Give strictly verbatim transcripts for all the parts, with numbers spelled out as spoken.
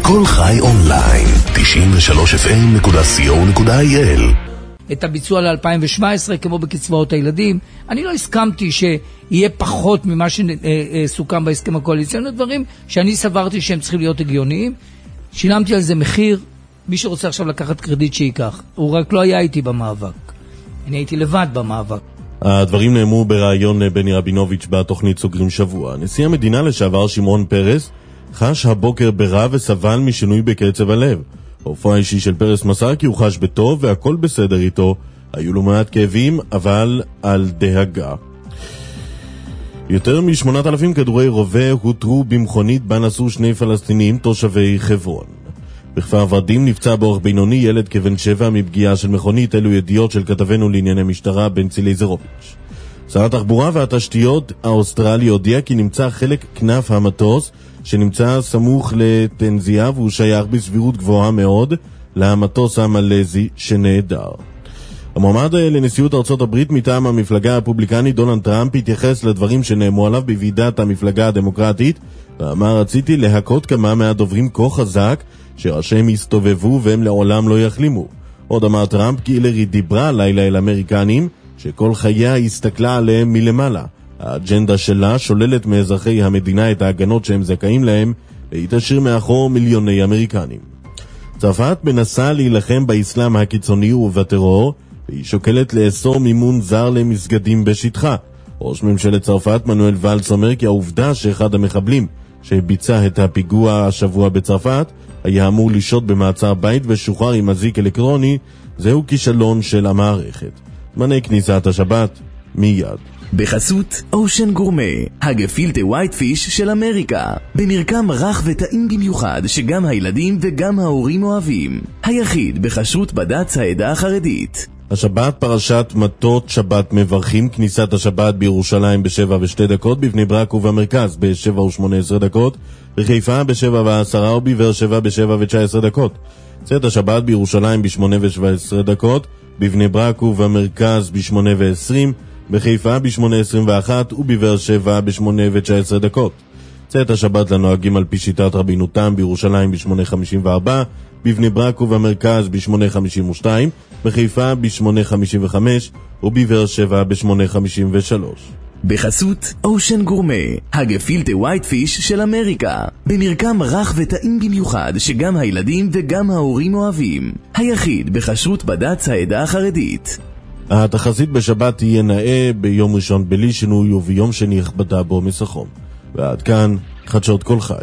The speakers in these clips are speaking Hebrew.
כל חי אונליין, תשעים ושלוש אף אם נקודה סי או נקודה איי אל. את הביצוע ל-אלפיים ושבע עשרה כמו בקצבאות הילדים. אני לא הסכמתי שיהיה פחות ממה שסוכם בהסכם הקואליציוני, דברים שאני סברתי שהם צריכים להיות הגיוניים. שילמתי על זה מחיר. מי שרוצה עכשיו לקחת קרדיט שיקח. הוא רק לא היה איתי במאבק. אני הייתי לבד במאבק. הדברים נאמרו ברעיון בני רבינוביץ' בתוכנית סוגרים שבוע. נשיא המדינה לשעבר שמעון פרס חש הבוקר ברע וסבל משינוי בקצב הלב. ההופעה האישי של פרס מסר כי הוא חש בטוב והכל בסדר איתו. היו לו מעט כאבים, אבל על דאגה. יותר משמונת אלפים כדורי רובה הותרו במכונית בה נסעו שני פלסטינים תושבי חברון. בכפר ורדים נפצע באורח בינוני ילד כבן שבע מפגיעה של מכונית. אלו ידיעות של כתבנו לענייני משטרה בנצי לייזרוביץ'. שר התחבורה והתשתיות האוסטרלי הודיע כי נמצא חלק כנף המטוס שנמצא סמוך לתנזיה והוא שייך בסבירות גבוהה מאוד למטוס המלזי שנעדר. המועמד לנשיאות ארצות הברית מטעם המפלגה הרפובליקנית דונלד טראמפ התייחס לדברים שנאמרו עליו בוועידת המפלגה הדמוקרטית ואמר רציתי להכות כמה מהדוברים כה חזק שראשיהם יסתובבו והם לעולם לא יחלימו. עוד אמר טראמפ כי הילרי דיברה לילה אל אמריקנים שכל חייה הסתכלה עליהם מלמעלה. האג'נדה שלה שוללת מאזרחי המדינה את ההגנות שהם זכאים להם והיא תשאיר מאחור מיליוני אמריקנים. צרפת מנסה להילחם באסלאם הקיצוני ובטרור והיא שוקלת לאסור מימון זר למסגדים בשטחה. ראש ממשלת צרפת מנואל ואלס אומר כי העובדה שאחד המחבלים שביצע את הפיגוע השבוע בצרפת היה אמור לשהות במעצר בית ושוחרר עם אזיק אלקטרוני זהו כישלון של המערכת. זמני כניסת השבת מיד. בחסות אושן גורמה, הגפילטה ווייט פיש של אמריקה, במרקם רך וטעים במיוחד שגם הילדים וגם ההורים אוהבים, היחיד בכשרות בד"ץ העדה החרדית. השבת פרשת מטות שבת מברכים. כניסת השבת בירושלים בשבע ושתי דקות, בבני ברק ובמרכז בשבע ושמונה עשרה דקות, בחיפה בשבע ועשרה ובבאר שבע בשבע ותשע עשרה דקות. צאת השבת בירושלים בשמונה ושבע עשרה דקות, בבני ברק ובמרכז בשמונה ועשרים, בחיפה בשמונה עשרים ואחת ובבאר שבע בשמונה ותשע עשרה דקות. צאת השבת לנוהגים על פי שיטת רבינותם בירושלים בשמונה חמישים וארבע, בבני ברק ובמרכז בשמונה חמישים ושתיים, בחיפה בשמונה חמישים וחמש ובבאר שבע בשמונה חמישים ושלוש. בחסות אושן גורמה, הגפילטה ווייט פיש של אמריקה, במרקם רך וטעים במיוחד שגם הילדים וגם ההורים אוהבים, היחיד בכשרות בד"ץ העדה החרדית. התחזית בשבת תהיה נאה, ביום ראשון בלי שינוי וביום שני הכבדה בו מסחום. ועד כאן חדשות כל חי.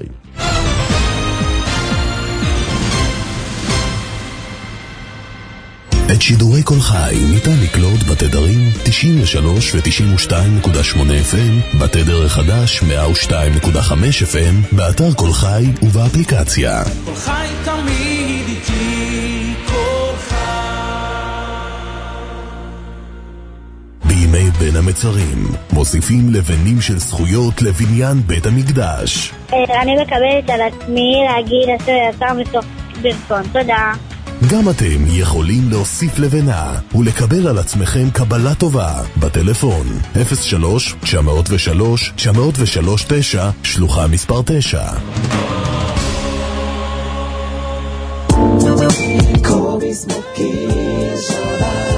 את שידורי כל חי ניתן לקלוט בתדרים תשעים ושלוש ו-תשעים ושתיים נקודה שמונה אף אם, בתדר החדש מאה ושתיים נקודה חמש אף אם, באתר כל חי ובאפליקציה. כל חי תמיד איתי, כל חי. בימי בין המצרים מוסיפים לבנים של זכויות לבניין בית המקדש. אני מקבלת על עצמי להגיד אשר יצר מתוך ברצון. תודה. גם אתם יכולים להוסיף לבנה ולקבל על עצמכם קבלה טובה בטלפון אפס שלוש תשע אפס שלוש תשע אפס שלוש תשע שלוחה מספר תשע. קובי סמוקי שבת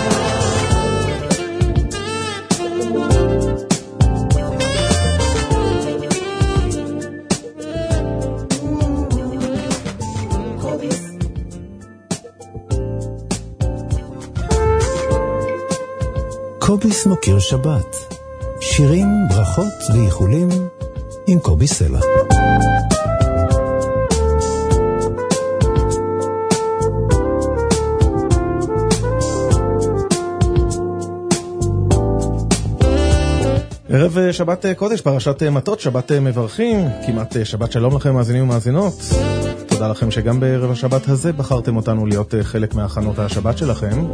קוביס מוקיר שבת, שירים, ברכות ואיחולים עם קובי סלע. ערב שבת קודש, פרשת מטות, שבת מברכים, כמעט שבת שלום לכם מאזינים ומאזינות. תודה לכם שגם בערב השבת הזה בחרתם אותנו להיות חלק מהכנות השבת שלכם.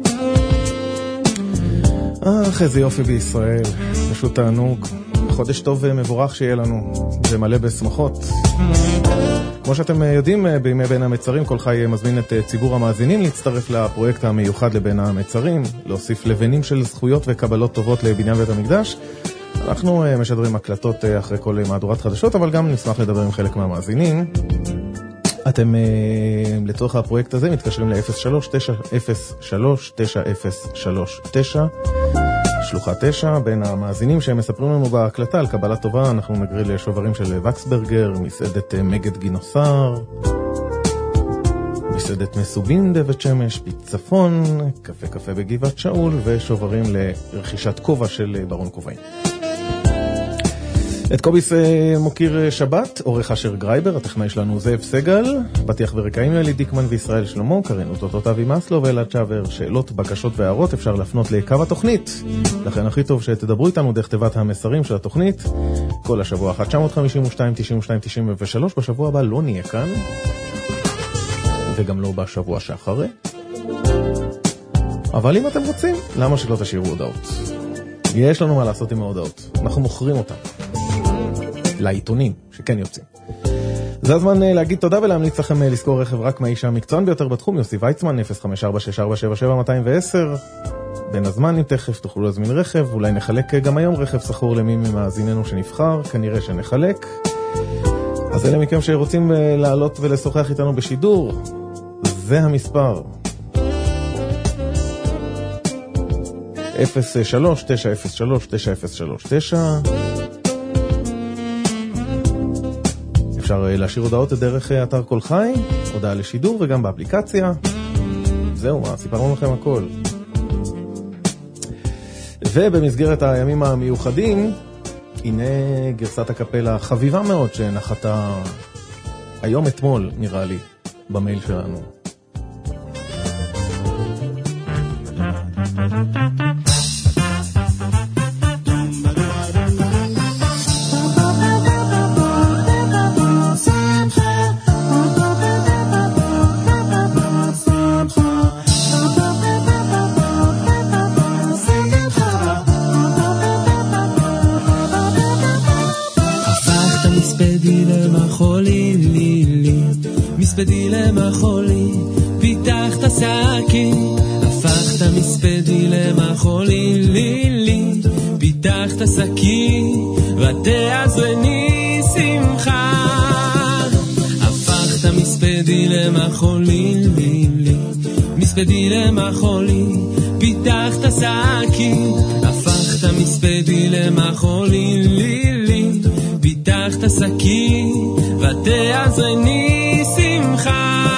אך איזה יופי בישראל, פשוט תענוג, חודש טוב ומבורך שיהיה לנו, ומלא בשמחות. כמו שאתם יודעים, בימי בין המצרים כל חי מזמין את ציבור המאזינים להצטרף לפרויקט המיוחד לבין המצרים, להוסיף לבנים של זכויות וקבלות טובות לבניין בית המקדש. אנחנו משדרים הקלטות אחרי כל מהדורת חדשות, אבל גם נשמח לדבר עם חלק מהמאזינים. אתם לצורך הפרויקט הזה מתקשרים ל-אפס שלוש תשע אפס שלוש תשע אפס שלוש תשע, שלוחה תשע. בין המאזינים שהם מספרים לנו בהקלטה על קבלה טובה, אנחנו נגריל לשוברים של וקסברגר, מסעדת מגד גינוסר, מסעדת מסובים דבט שמש, פיצפון, קפה קפה בגבעת שאול, ושוברים לרכישת כובע של ברון כובעים. את קוביס מוקיר שבת, עורך אשר גרייבר, הטכנאי שלנו זאב סגל, בטיח ורקעים אלי דיקמן וישראל שלמה, קרן אותות אבי מסלו ואלעד שבר. שאלות, בקשות והערות אפשר להפנות לקו התוכנית, לכן הכי טוב שתדברו איתנו דרך תיבת המסרים של התוכנית כל השבוע. אחת תשע חמש שתיים תשעים ושתיים תשעים ושלוש. בשבוע הבא לא נהיה כאן, וגם לא בשבוע שאחרי, אבל אם אתם רוצים, למה שלא תשאירו הודעות? יש לנו מה לעשות עם ההודעות, אנחנו מוכרים אותם לעיתונים שכן יוצאים. זה הזמן להגיד תודה ולהמליץ לכם לזכור רכב רק מהאיש המקצוען ביותר בתחום, יוסי ויצמן, אפס חמש ארבע שש ארבע שבע שבע מאתיים ועשר. בין הזמן, אם תכף תוכלו להזמין רכב, אולי נחלק גם היום רכב סחור למי ממאזיננו שנבחר, כנראה שנחלק. אז אלה מכם שרוצים לעלות ולשוחח איתנו בשידור, זה המספר אפס שלוש תשע אפס שלוש תשע אפס שלוש תשע. אפשר להשאיר הודעות דרך אתר כל חי, הודעה לשידור וגם באפליקציה. זהו, מה, סיפרנו לכם הכל. ובמסגרת הימים המיוחדים, הנה גרסת הקפלה חביבה מאוד שנחתה היום אתמול, נראה לי, במייל שלנו. מספדי למחולי, פיתחת סקי, הפכת מספדי למחולי, לילי, פיתחת סקי, ותעזרני שמחה. הפכת מספדי למחולי, לילי, מספדי למחולי, פיתחת סקי, הפכת מספדי למחולי, לילי, פיתחת סקי, ותעזרני שמחה.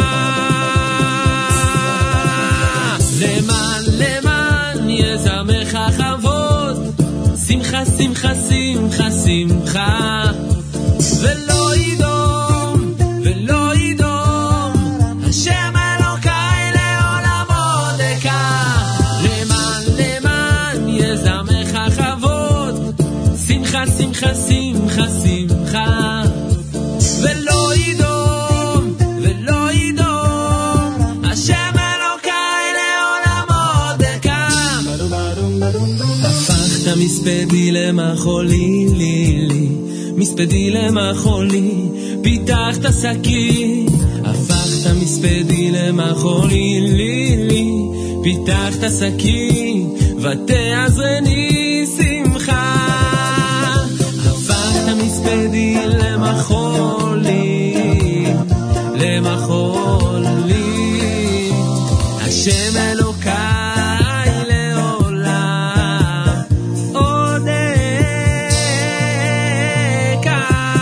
למען למען יזמך כבוד, שמחה שמחה שמחה שמחה, ולא ידום ולא ידום השם אלוקיי לעולמו דקה. למען למען יזמך כבוד, שמחה שמחה שמחה שמחה, ולא ידום ולא ידום השם אלוקיי לעולמו דקה. הפכת מספדי למחולי, לילי, מספדי למחולי, פיתחת סקי. הפכת מספדי למחולי, לילי, פיתחת סקי, ותעזרני שמחה. הפכת מספדי למחולי, למחולי, השם אלוקיי לעולם עוד דקה.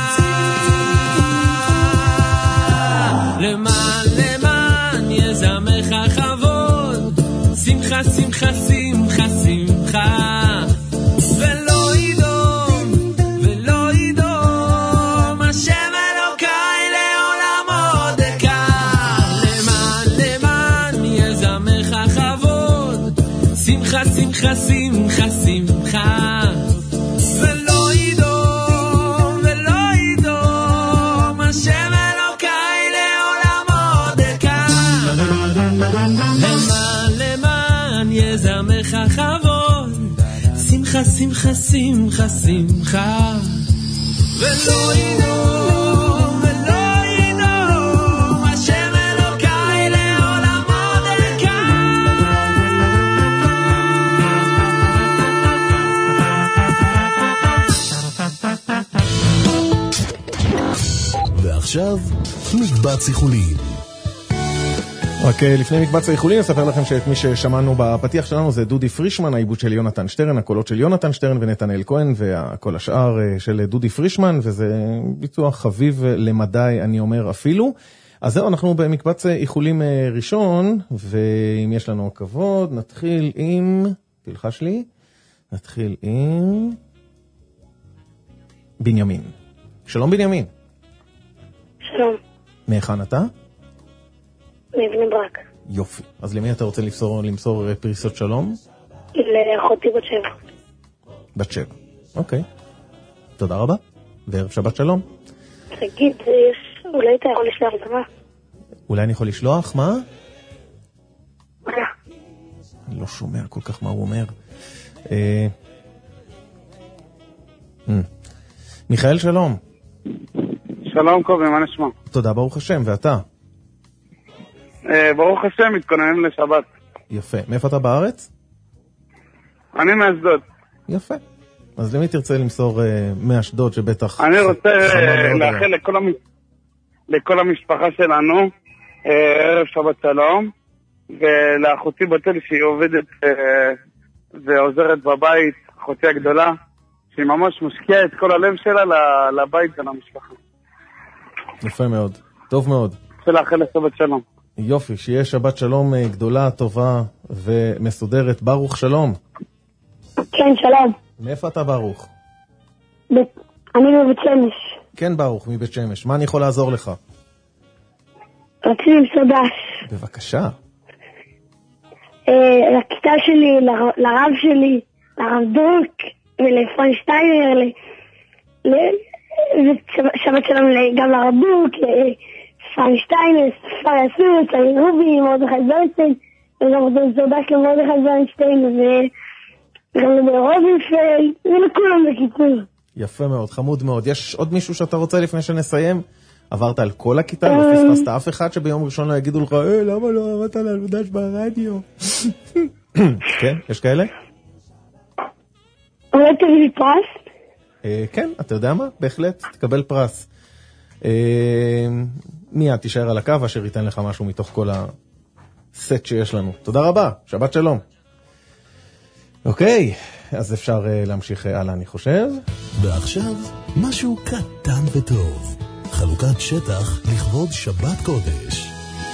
למען למען יזמך כבוד, שמחה שמחה שמחה שמחה, ולא ידום ולא ידום השם אלוקיי לעולמו דקה. למען למען יזמך כבוד, שמחה שמחה שמחה שמחה, ולא ידום ולא ידום השם אלוקיי לעולמו דקה. למען למען יזמך כבוד, שמחה שמחה שמחה שמחה, ולא ידום ולא ידום השם אלוקיי לעולמו דקה. ועכשיו מקבץ איחולים. רק לפני מקבץ האיחולים אספר לכם שאת מי ששמענו בפתיח שלנו זה דודי פרישמן, העיבוד של יונתן שטרן, הקולות של יונתן שטרן ונתנאל כהן והכל השאר של דודי פרישמן, וזה ביצוע חביב למדי אני אומר אפילו. אז זהו, אנחנו במקבץ איחולים ראשון, ואם יש לנו הכבוד נתחיל עם, תלחש לי, נתחיל עם בנימין. שלום בנימין. שלום. מהיכן אתה? מבני ברק. יופי. אז למי אתה רוצה למסור, למסור פריסות שלום? לאחותי בת שבע. בת שבע. אוקיי. תודה רבה. וערב שבת שלום. תגיד, יש, אולי אתה יכול לשלוח אותה? אולי אני יכול לשלוח? מה? אולי. אני לא שומע כל כך מה הוא אומר. אה... מיכאל שלום. שלום קובי, מה נשמע? תודה, ברוך השם, ואתה? ברוך השם, מתכוננים לשבת. יפה. מאיפה אתה בארץ? אני מאשדוד. יפה. אז למי תרצה למסור מאשדוד שבטח... אני רוצה לאחל לכל המשפחה שלנו ערב שבת שלום, ולאחותי בתל שהיא עובדת ועוזרת בבית, אחותי הגדולה, שהיא ממש משקיעה את כל הלב שלה לבית ולמשפחה. יפה מאוד. טוב מאוד. ולאחל לשבת שלום. יופי, שיהיה שבת שלום גדולה, טובה ומסודרת. ברוך שלום. כן, שלום. מאיפה אתה ברוך? ב... אני מבית שמש. כן ברוך, מבית שמש. מה אני יכול לעזור לך? רציתי למסור דש. בבקשה. אה, לכיתה שלי, ל... לרב שלי, לרב דרוק ולפרנשטיינר, ל... ל... שבת שלום גם לרב דרוק, פרנשטיינר, ספר יסוד, צרי רובי, מרדכי זונשטיין, וגם למסור דש למרדכי זונשטיין, וגם לברוזנפלד, ולכולם בקיצור. יפה מאוד, חמוד מאוד. יש עוד מישהו שאתה רוצה לפני שנסיים? עברת על כל הכיתה, לא פספסת אף אחד שביום ראשון לא יגידו לך, אה, למה לא עברת על דש ברדיו? כן, יש כאלה? אולי תביא לי פרס? כן, אתה יודע מה? בהחלט, תקבל פרס. מיד תישאר על הקו, אשר ייתן לך משהו מתוך כל הסט שיש לנו. תודה רבה, שבת שלום. אוקיי, אז אפשר להמשיך הלאה, אני חושב. ועכשיו, משהו קטן וטוב. חלוקת שטח לכבוד שבת קודש.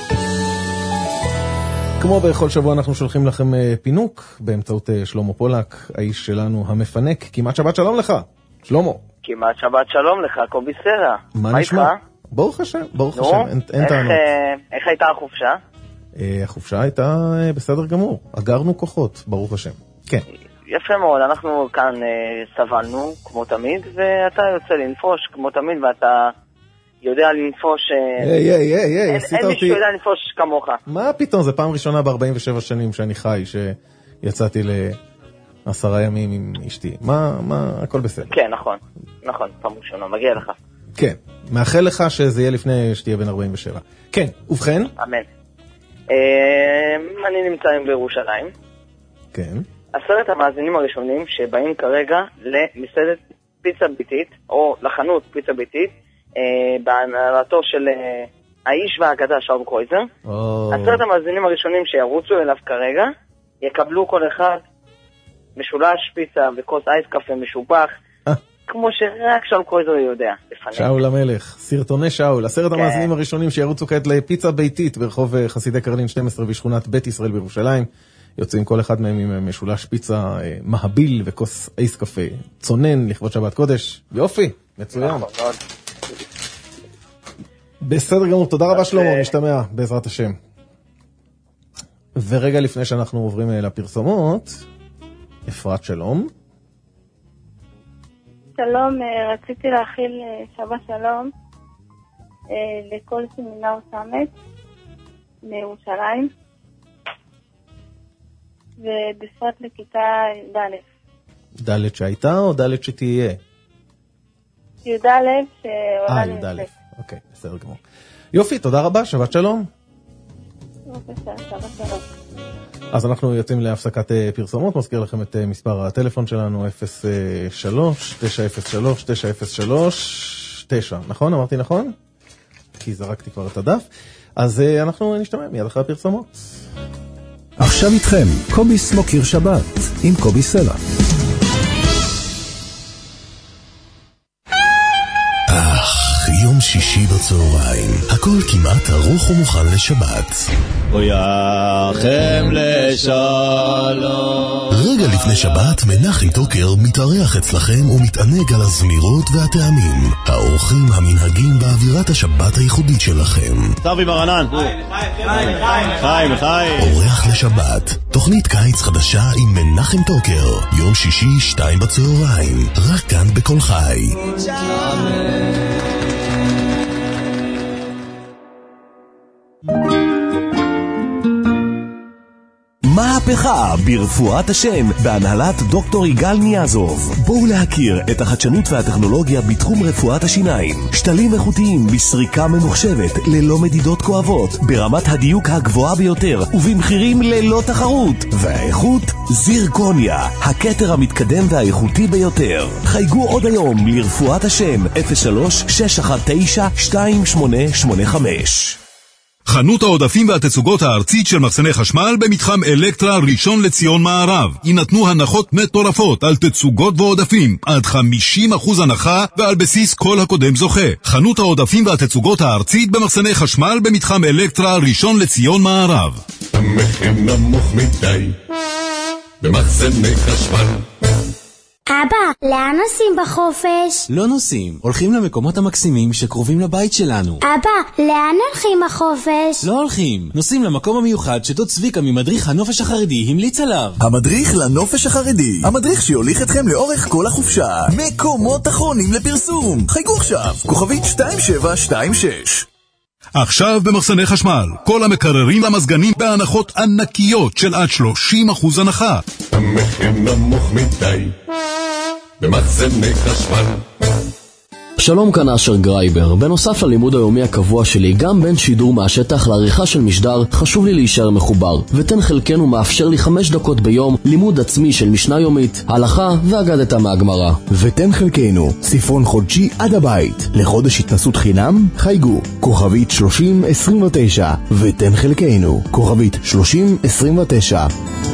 כמו בכל שבוע אנחנו שולחים לכם פינוק באמצעות שלמה פולק, האיש שלנו המפנק. כמעט שבת שלום לך, שלמה. כמעט שבת שלום לך, קובי סלע. מה נשמע? ברוך השם, ברוך השם, אין טענות. איך הייתה החופשה? החופשה הייתה בסדר גמור, אגרנו כוחות, ברוך השם. כן. יפה מאוד, אנחנו כאן סבלנו כמו תמיד, ואתה יוצא לנפוש כמו תמיד, ואתה יודע לנפוש... היי, היי, היי, היי, עשית אותי... אין מישהו יודע לנפוש כמוך. מה פתאום, זה פעם ראשונה ב-ארבעים ושבע שנים שאני חי, שיצאתי לעשרה ימים עם אשתי. מה, מה, הכל בסדר. כן, נכון, נכון, פעם ראשונה, מגיע לך. זה. כן, מאחל לך שזה יהיה לפני שתהיה בין ארבעים ושבע. כן, ובכן? אמן. אני נמצא בירושלים. כן. עשרת המאזינים הראשונים שבאים כרגע למסעדת פיצה ביתית, או לחנות פיצה ביתית, בהנהלתו של האיש והאגדה שאול קרויזר. עשרת המאזינים הראשונים שירוצו אליו כרגע, יקבלו כל אחד משולש פיצה וכוס אייס קפה משובח, כמו שרק שאול קרויזר יודע. שאול המלך, סרטוני שאול. עשרת המאזינים הראשונים שירוצו כעת לפיצה ביתית ברחוב חסידי קרלין שתים עשרה בשכונת בית ישראל בירושלים. יוצאים כל אחד מהם עם משולש פיצה מהביל וכוס אייס קפה צונן לכבוד שבת קודש. יופי, מצוין. בסדר גמור, תודה רבה שלמה, נשתמע בעזרת השם. ורגע לפני שאנחנו עוברים לפרסומות, אפרת שלום. שלום, רציתי להכיל שבת שלום לכל סמינר סמט מירושלים, ובפרט לכיתה ד'. ד' שהייתה או ד' שתהיה? י' ד' שעולה לי. אה, י' ד', אוקיי, בסדר גמור. יופי, תודה רבה, שבת שלום. בבקשה, שבת שלום. אז אנחנו יוצאים להפסקת פרסומות, מזכיר לכם את מספר הטלפון שלנו, אפס שלוש תשע אפס שלוש תשע אפס שלוש תשע, נכון? אמרתי נכון? כי זרקתי כבר את הדף. אז uh, אנחנו נשתמע מיד אחרי הפרסומות. עכשיו איתכם, קובי סמוקיר שבת, עם קובי סלע. יום שישי בצהריים, הכל כמעט ערוך ומוכן לשבת. ויחם לשלום. רגע לפני שבת, מנחם טוקר מתארח אצלכם ומתענג על הזמירות והטעמים, האורחים המנהגים באווירת השבת הייחודית שלכם. סבי ברנן. חיים, חיים, חיים. אורח לשבת, תוכנית קיץ חדשה עם מנחם טוקר, יום שישי שתיים בצהריים, רק כאן בכל חי. מהפכה ברפואת השן בהנהלת דוקטור יגאל ניאזוב. בואו להכיר את החדשנות והטכנולוגיה בתחום רפואת השיניים. שתלים איכותיים בסריקה ממוחשבת ללא מדידות כואבות, ברמת הדיוק הגבוהה ביותר ובמחירים ללא תחרות. והאיכות זירקוניה, הכתר המתקדם והאיכותי ביותר. חייגו עוד היום לרפואת השן אפס שלוש שש אחת תשע שתיים שמונה שמונה חמש. חנות העודפים והתצוגות הארצית של מחסני חשמל במתחם אלקטרה ראשון לציון מערב. יינתנו הנחות מטורפות על תצוגות ועודפים, עד חמישים אחוז הנחה ועל בסיס כל הקודם זוכה. חנות העודפים והתצוגות הארצית במחסני חשמל במתחם אלקטרה ראשון לציון מערב. המחיר נמוך מדי במחסני חשמל. אבא, לאן נוסעים בחופש? לא נוסעים, הולכים למקומות המקסימים שקרובים לבית שלנו. אבא, לאן הולכים בחופש? לא הולכים, נוסעים למקום המיוחד שדוד צביקה ממדריך הנופש החרדי המליץ עליו. המדריך לנופש החרדי, המדריך שיוליך אתכם לאורך כל החופשה. מקומות אחרונים לפרסום. חייגו עכשיו, כוכבית שתיים שבע שתיים שש. עכשיו במחסני חשמל, כל המקררים למזגנים בהנחות ענקיות של עד שלושים אחוז הנחה. המחיר נמוך מדי במחסני חשמל. שלום, כאן אשר גרייבר. בנוסף ללימוד היומי הקבוע שלי, גם בין שידור מהשטח לעריכה של משדר, חשוב לי להישאר מחובר. ותן חלקנו מאפשר לי חמש דקות ביום לימוד עצמי של משנה יומית, הלכה ואגדתה מהגמרא. ותן חלקנו ספרון חודשי עד הבית. לחודש התנסות חינם, חייגו כוכבית שלושים עשרים ותשע. ותן חלקנו כוכבית שלושים עשרים ותשע.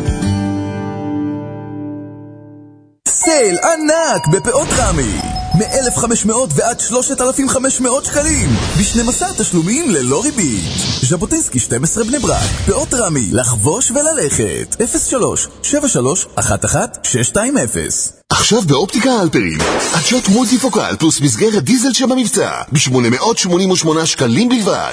סייל ענק בפאות רמי, מ-אלף וחמש מאות ועד שלושת אלפים וחמש מאות שקלים, ב-שנים עשר תשלומים ללא ריבית. ז'בוטינסקי שתים עשרה בני ברק, פאות רמי, לחבוש וללכת. אפס שלוש שבע שלוש אחת אחת שש שתיים אפס. עכשיו באופטיקה אלפרין, עדשות מולטיפוקל פלוס מסגרת דיזל שבמבצע, ב-שמונה מאות שמונים ושמונה שקלים בלבד.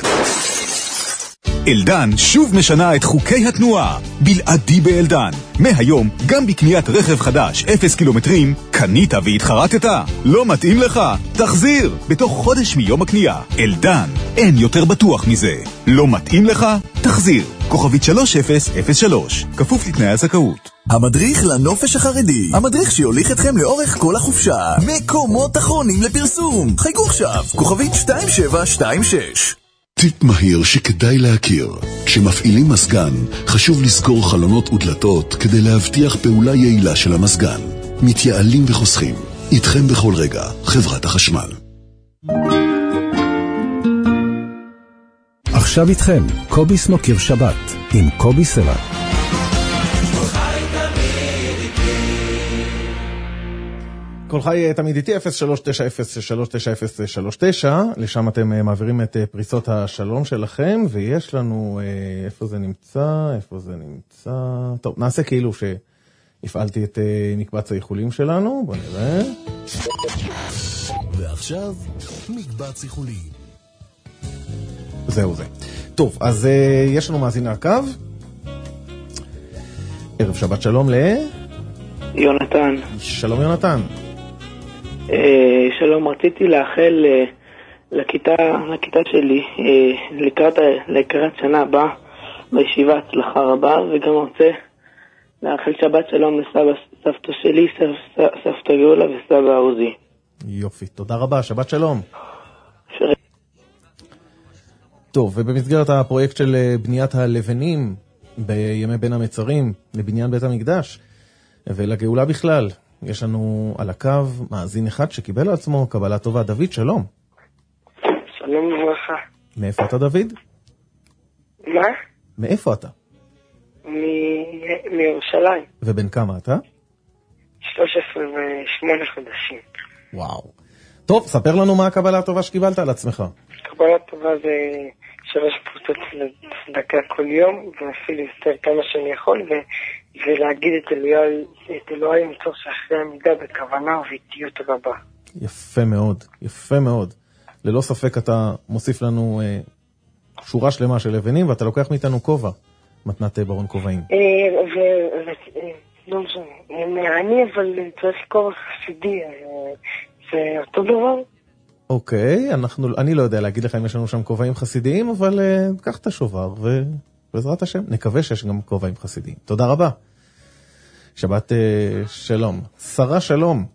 אלדן שוב משנה את חוקי התנועה. בלעדי באלדן. מהיום, גם בקניית רכב חדש, אפס קילומטרים, קנית והתחרטת? לא מתאים לך? תחזיר! בתוך חודש מיום הקנייה. אלדן, אין יותר בטוח מזה. לא מתאים לך? תחזיר. כוכבית שלוש אפס אפס שלוש. כפוף לתנאי הזכאות. המדריך לנופש החרדי, המדריך שיוליך אתכם לאורך כל החופשה. מקומות אחרונים לפרסום. חייגו עכשיו, כוכבית שתיים שבע שתיים שש. טיפ מהיר שכדאי להכיר. כשמפעילים מזגן, חשוב לסגור חלונות ודלתות כדי להבטיח פעולה יעילה של המזגן. מתייעלים וחוסכים. איתכם בכל רגע, חברת החשמל. עכשיו איתכם, קובי סמוקיר שבת, עם קובי סלע. כל חי תמיד איתי, אפס שלוש תשע אפס שלוש תשע אפס שלוש תשע, לשם אתם מעבירים את פריסות השלום שלכם, ויש לנו, איפה זה נמצא, איפה זה נמצא, טוב, נעשה כאילו שהפעלתי את מקבץ האיחולים שלנו, בוא נראה. ועכשיו, מקבץ איחולים. זהו זה. טוב, אז יש לנו מאזין הקו. ערב שבת שלום ל... יונתן. שלום יונתן. שלום, רציתי לאחל לכיתה, לכיתה שלי לקראת, לקראת שנה הבאה בישיבה הצלחה רבה, וגם רוצה לאחל שבת שלום לסבא, סבתא שלי, סב, סבתא גאולה וסבא עוזי. יופי, תודה רבה, שבת שלום. שר... טוב, ובמסגרת הפרויקט של בניית הלבנים בימי בין המצרים לבניין בית המקדש ולגאולה בכלל, יש לנו על הקו מאזין אחד שקיבל לעצמו קבלה טובה. דוד, שלום. שלום וברכה. מאיפה אתה, דוד? מה? מאיפה אתה? מירושלים. ובן כמה אתה? שלוש עשרה ושמונה חודשים. וואו. טוב, ספר לנו מה הקבלה הטובה שקיבלת על עצמך. קבלה טובה זה שלוש פרוטות לצדקה כל יום, ואפילו יותר כמה שאני יכול, ו... ולהגיד את אלוהי, את אלוהי מתוך שאחרי המידה בכוונה ובאיטיות רבה. יפה מאוד, יפה מאוד. ללא ספק אתה מוסיף לנו אה, שורה שלמה של לבנים, ואתה לוקח מאיתנו כובע, מתנת ברון כובעים. אה, ו... ו... לא משנה, אני אבל צריך כובע חסידי, זה אותו דבר? אוקיי, אנחנו, אני לא יודע להגיד לך אם יש לנו שם כובעים חסידיים, אבל uh, קח את השובר ובעזרת השם נקווה שיש גם כובעים חסידיים. תודה רבה. שבת uh, שלום. שרה שלום.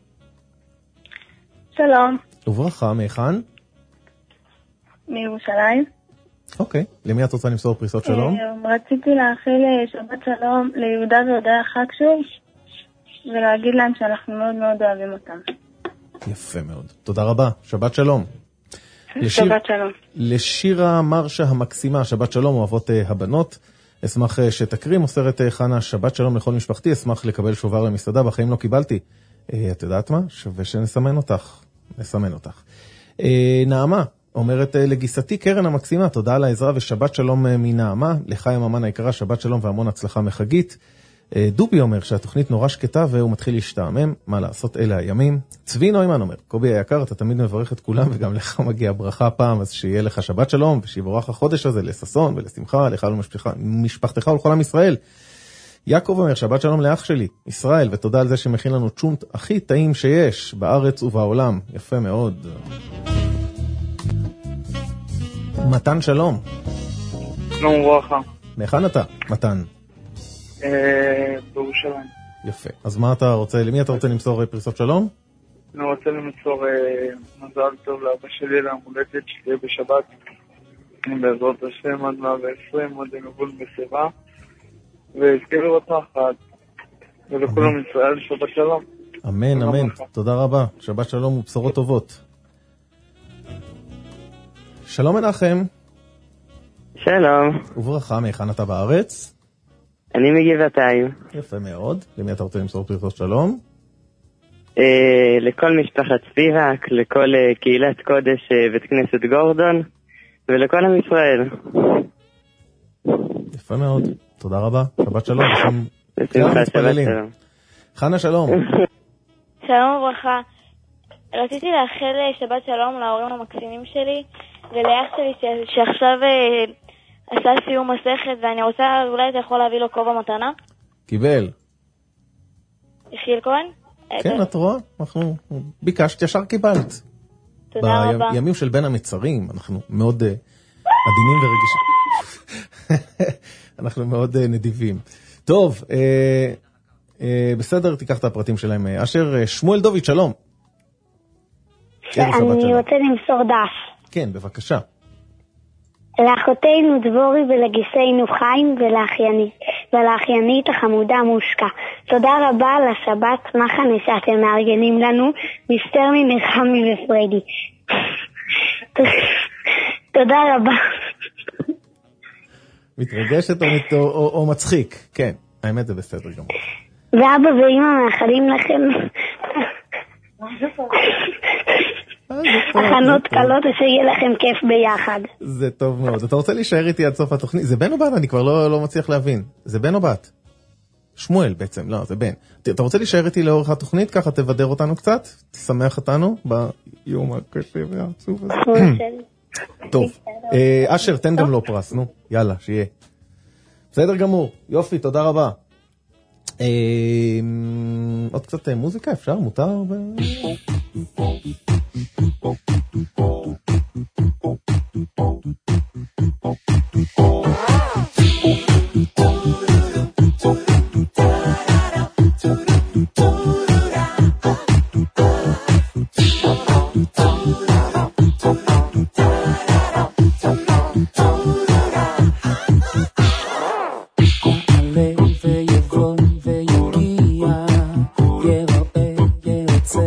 שלום. וברכה, מהיכן? מירושלים. אוקיי, למי את רוצה למסור פריסות שלום? רציתי לאחל שבת שלום ליהודה והודיה חגשו, ולהגיד להם שאנחנו מאוד מאוד אוהבים אותם. יפה מאוד. תודה רבה. שבת שלום. לשיר, שבת שלום. לשירה מרשה המקסימה, שבת שלום אוהבות הבנות. אשמח שתקריא, מוסרת חנה, שבת שלום לכל משפחתי. אשמח לקבל שובר למסעדה, בחיים לא קיבלתי. את יודעת מה? שווה שנסמן אותך. נסמן אותך. נעמה אומרת לגיסתי קרן המקסימה, תודה על העזרה ושבת שלום מנעמה. לחיים אמן היקרה, שבת שלום והמון הצלחה מחגית. דובי אומר שהתוכנית נורא שקטה והוא מתחיל להשתעמם, מה לעשות, אלה הימים. צבי נוימן אומר, קובי היקר, אתה תמיד מברך את כולם וגם לך מגיע ברכה הפעם, אז שיהיה לך שבת שלום ושיבורך החודש הזה לששון ולשמחה, לך ולמשפחתך ולכל עם ישראל. יעקב אומר, שבת שלום לאח שלי, ישראל, ותודה על זה שמכין לנו צ'ונט הכי טעים שיש בארץ ובעולם. יפה מאוד. מתן שלום. שלום וברכה. מהיכן אתה, מתן? בירושלים. יפה. אז מה אתה רוצה, למי אתה רוצה למסור פריסות שלום? אני רוצה למסור מזל טוב לאבא שלי להמולדת שתהיה בשבת. בעזרת השם עד מאה ועשרים, עד נבול בשיבה. והזכירו אותך אחת. ולכולם ישראל שבת שלום. אמן, אמן. תודה רבה. שבת שלום ובשורות טובות. שלום מנחם. שלום. וברכה, מהיכן אתה בארץ? אני מגבעתיים. יפה מאוד. למי אתה רוצה למסור פריסות שלום? אה, לכל משפחת ספירק, לכל אה, קהילת קודש אה, בית כנסת גורדון, ולכל עם ישראל. יפה מאוד. תודה רבה. שבת שלום. בשמחה, שבת שלום. חנה שלום. שלום וברכה. רציתי לאחל שבת שלום להורים המקסימים שלי, ולאח שלי ש... שעכשיו... אה, עשה סיום מסכת, ואני רוצה, אולי אתה יכול להביא לו כובע מתנה? קיבל. יחיל כהן? כן, את רואה? אנחנו ביקשת, ישר קיבלת. תודה רבה. בימים של בין המצרים, אנחנו מאוד עדינים ורגישים. אנחנו מאוד נדיבים. טוב, בסדר, תיקח את הפרטים שלהם. אשר, שמואל דוביץ', שלום. אני רוצה למסור דף. כן, בבקשה. לאחותינו דבורי ולגיסנו חיים ולאחיינית, ולאחיינית החמודה מושקה. תודה רבה על השבת מחנה שאתם מארגנים לנו, מיסטרני נחמי ופרדי. תודה רבה. מתרגשת או, או, או מצחיק? כן, האמת זה בסדר גמור. ואבא ואמא מאחלים לכם הכנות קלות ושיהיה לכם כיף ביחד. זה טוב מאוד. אתה רוצה להישאר איתי עד סוף התוכנית? זה בן או בת? אני כבר לא, לא מצליח להבין. זה בן או בת? שמואל בעצם, לא, זה בן. אתה רוצה להישאר איתי לאורך התוכנית? ככה תבדר אותנו קצת? תשמח אותנו ביום הקשה והעצוב הזה. טוב. אשר, תן גם לו פרס, נו. יאללה, שיהיה. בסדר גמור. יופי, תודה רבה. עוד קצת מוזיקה, אפשר? מותר?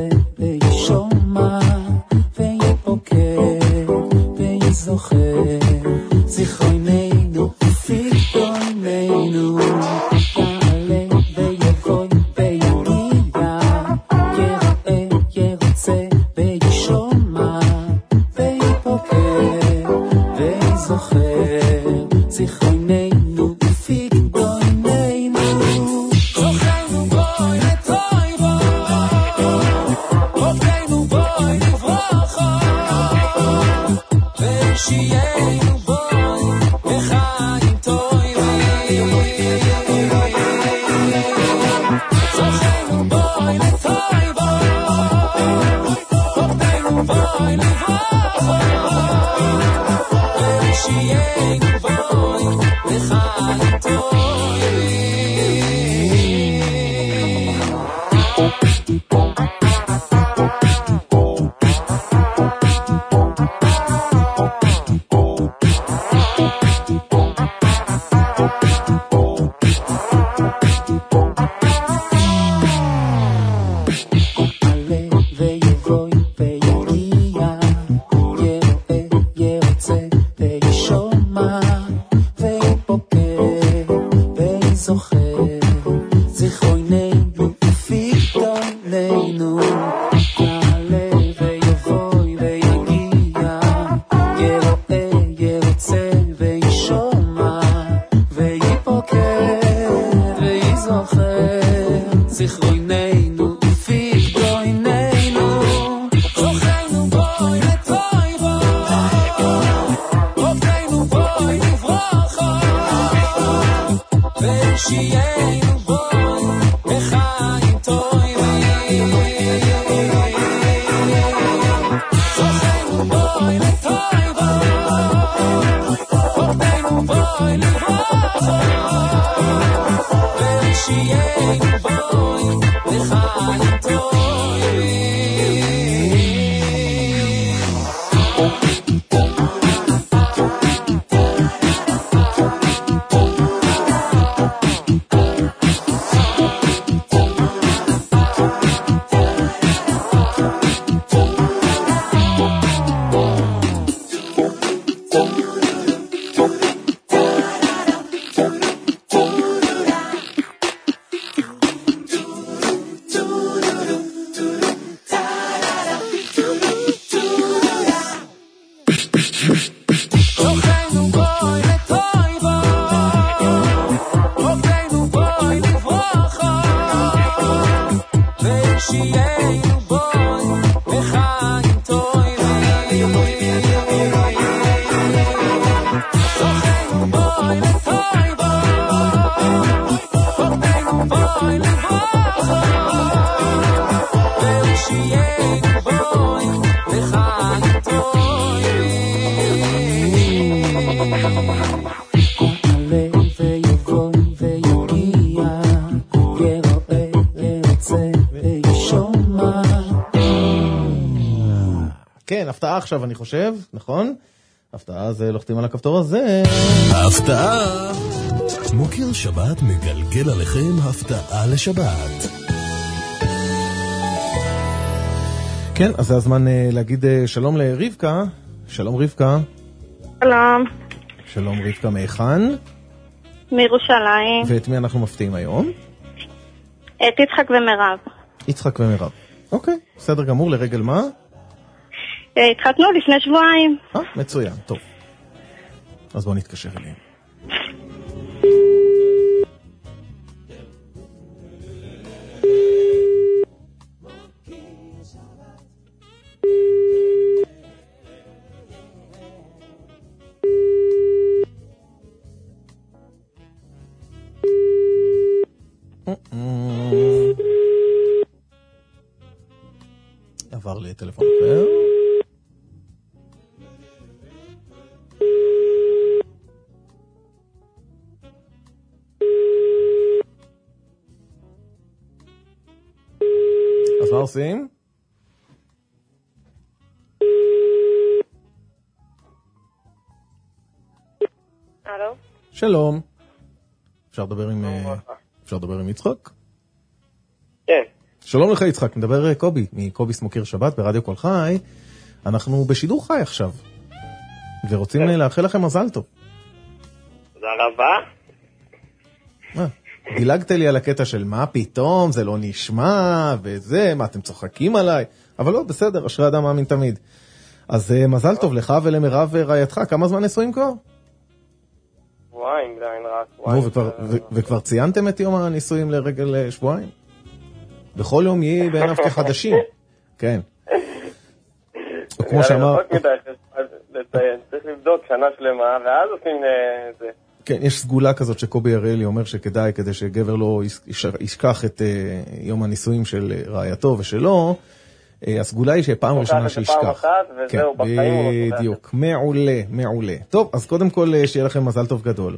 זוכר זוכר זיכרוננו ופיק דויננו זוכרנו בוי לטוי בוי עובדנו בוי לברכה ושיינו בוי לחיים טובים זוכרנו בוי לטוי בוי עובדנו בוי לברכה ושיינו בוי לחיים טובים עכשיו אני חושב, נכון? הפתעה זה לוחתים על הכפתור הזה. הפתעה! מוקר שבת מגלגל עליכם הפתעה לשבת. כן, אז זה הזמן להגיד שלום לרבקה. שלום רבקה. שלום. שלום רבקה, מאיכן? מירושלים. ואת מי אנחנו מפתיעים היום? את יצחק ומרב. יצחק ומרב. אוקיי, בסדר גמור, לרגל מה? התחתנו לפני שבועיים. אה, מצוין, טוב. אז בואו נתקשר אליהם. עבר לטלפון אחר. אז מה עושים? הלו? שלום. אפשר לדבר עם אפשר לדבר עם יצחק? כן. שלום לך יצחק, מדבר קובי, מקובי סמוקר שבת ברדיו כל חי. אנחנו בשידור חי עכשיו, ורוצים לאחל לכם מזל טוב. תודה רבה. מה? דילגת לי על הקטע של מה פתאום, זה לא נשמע, וזה, מה אתם צוחקים עליי? אבל לא, בסדר, אשרי אדם מאמין תמיד. אז מזל טוב לך ולמרב רעייתך, כמה זמן נשואים כבר? שבועיים, עדיין רק. נו, וכבר, ו- וכבר ציינתם את יום הנישואים לרגל שבועיים? בכל יום יהי בעיניו כחדשים. כן. כמו שאמר... צריך לבדוק שנה שלמה, ואז עושים זה. כן, יש סגולה כזאת שקובי אריאלי אומר שכדאי, כדי שגבר לא ישכח את יום הנישואים של רעייתו ושלו, הסגולה היא שפעם ראשונה שישכח. פעם אחת, וזהו, בחיים. בדיוק, מעולה, מעולה. טוב, אז קודם כל שיהיה לכם מזל טוב גדול.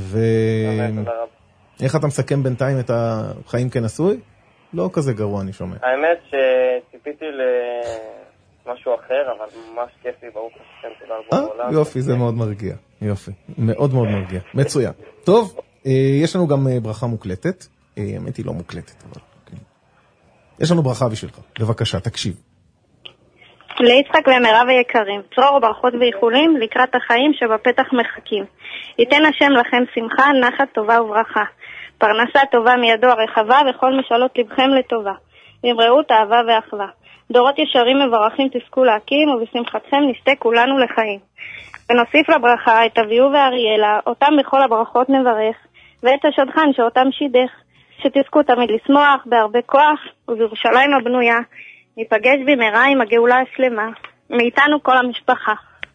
ואיך אתה מסכם בינתיים את החיים כנשוי? לא כזה גרוע, אני שומע. האמת שציפיתי למשהו אחר, אבל ממש כיף לי, ברוך השם, תודה רבה בעולם. יופי, זה מאוד מרגיע. יופי, מאוד מאוד מרגיע. מצוין. טוב, יש לנו גם ברכה מוקלטת. האמת היא לא מוקלטת, אבל... יש לנו ברכה בשבילך. בבקשה, תקשיב. ליצחק ומרב היקרים, צרור ברכות ואיחולים לקראת החיים שבפתח מחכים. ייתן השם לכם שמחה, נחת טובה וברכה. פרנסה טובה מידו הרחבה וכל משאלות לבכם לטובה. במראות אהבה ואחווה. דורות ישרים מבורכים תזכו להקים ובשמחתכם נשתה כולנו לחיים. ונוסיף לברכה את אביהו ואריאלה, אותם בכל הברכות נברך, ואת השדכן שאותם שידך. שתזכו תמיד לשמוח בהרבה כוח ובירושלים הבנויה ניפגש במהרה עם הגאולה השלמה מאיתנו כל המשפחה.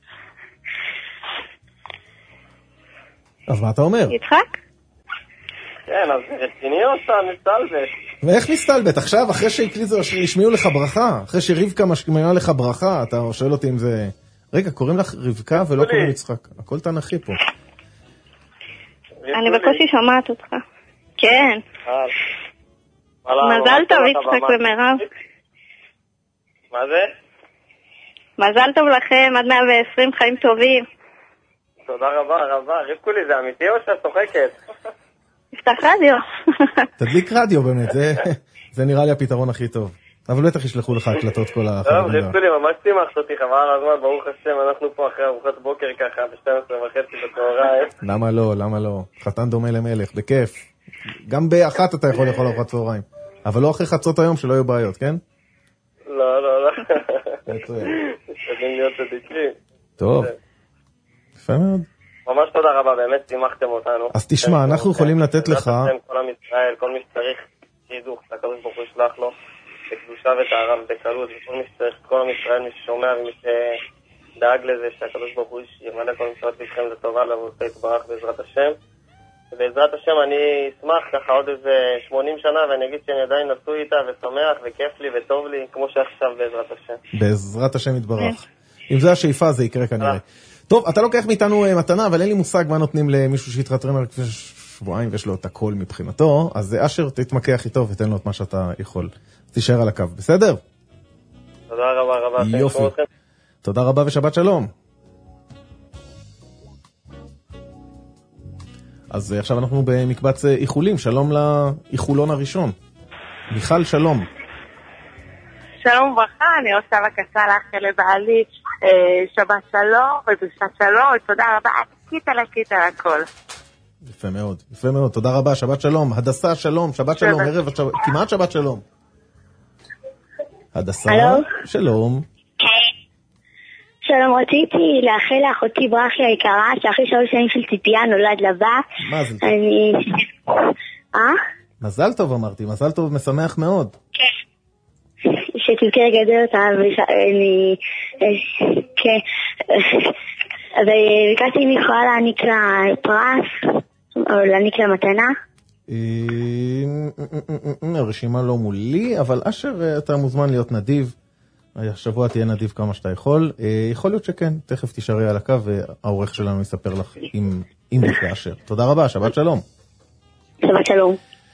אז מה אתה אומר? יצחק? כן, אז רציני אותה, נסתלבט. ואיך נסתלבט? עכשיו, אחרי שהקליטו, השמיעו לך ברכה, אחרי שרבקה משמיעה לך ברכה, אתה שואל אותי אם זה... רגע, קוראים לך רבקה ולא קוראים יצחק. הכל תנכי פה. אני בקושי שומעת אותך. כן. מזל טוב יצחק ומרב. מה זה? מזל טוב לכם, עד מאה ועשרים חיים טובים. תודה רבה, רבה. רבקולי, זה אמיתי או שאת צוחקת? נפתח רדיו. תדליק רדיו באמת, זה נראה לי הפתרון הכי טוב. אבל בטח ישלחו לך הקלטות כל החברים. טוב, רבקולי, ממש שימחת אותי, חבל על הזמן, ברוך השם, אנחנו פה אחרי ארוחת בוקר ככה, ב-שתים עשרה וחצי בצהריים. למה לא, למה לא? חתן דומה למלך, בכיף. גם באחת אתה יכול לאכול ארוחת צהריים. אבל לא אחרי חצות היום שלא יהיו בעיות, כן? לא, לא, לא. משתדלים להיות צדיקים. טוב. יפה מאוד. ממש תודה רבה, באמת שימחתם אותנו. אז תשמע, אנחנו יכולים לתת לך... כל עם ישראל, כל מי שצריך שידוך, הקדוש ברוך הוא ישלח לו בקדושה וטהרה ובקלות, וכל מי שצריך, כל עם ישראל, מי ששומע ומי שדאג לזה, שהקדוש ברוך הוא ימלא כל משרות לבכם לטובה, לעבודתו יתברך בעזרת השם. ובעזרת השם אני אשמח ככה עוד איזה שמונים שנה, ואני אגיד שאני עדיין נשוי איתה ושמח וכיף לי וטוב לי, כמו שעכשיו בעזרת השם. בעזרת השם יתברך. אם זה השאיפה זה יקרה כנראה. טוב, אתה לוקח מאיתנו מתנה, אבל אין לי מושג מה נותנים למישהו שהתחתן רק לפני שבועיים ויש לו את הכל מבחינתו, אז אשר תתמקח איתו ותן לו את מה שאתה יכול. תישאר על הקו, בסדר? תודה רבה רבה. יופי. תודה רבה ושבת שלום. אז עכשיו אנחנו במקבץ איחולים, שלום לאיחולון הראשון. מיכל, שלום. שלום וברכה, אני רוצה בקשה לאחל לבעלי שבת שלום ודושת שלום, ותודה רבה, ענקית ענקית על הכל. יפה מאוד, יפה מאוד, תודה רבה, שבת שלום. הדסה, שלום, שבת שלום, ערב, כמעט שבת שלום. הדסה, שלום. שלום, רציתי לאחל לאחותי ברכי היקרה, שאחרי שלוש שנים של ציפייה נולד לבא. מזל טוב. אני... אה? מזל טוב אמרתי, מזל טוב משמח מאוד. כן. שתזכה לגדל אותה, ואני... כן. אז ביקשתי אם יכולה להעניק לה פרס, או להעניק לה מתנה. הרשימה לא מולי, אבל אשר אתה מוזמן להיות נדיב. השבוע תהיה נדיב כמה שאתה יכול. יכול להיות שכן, תכף תישארי על הקו והעורך שלנו יספר לך אם נפגע אשר. תודה רבה, שבת שלום. שבת שלום.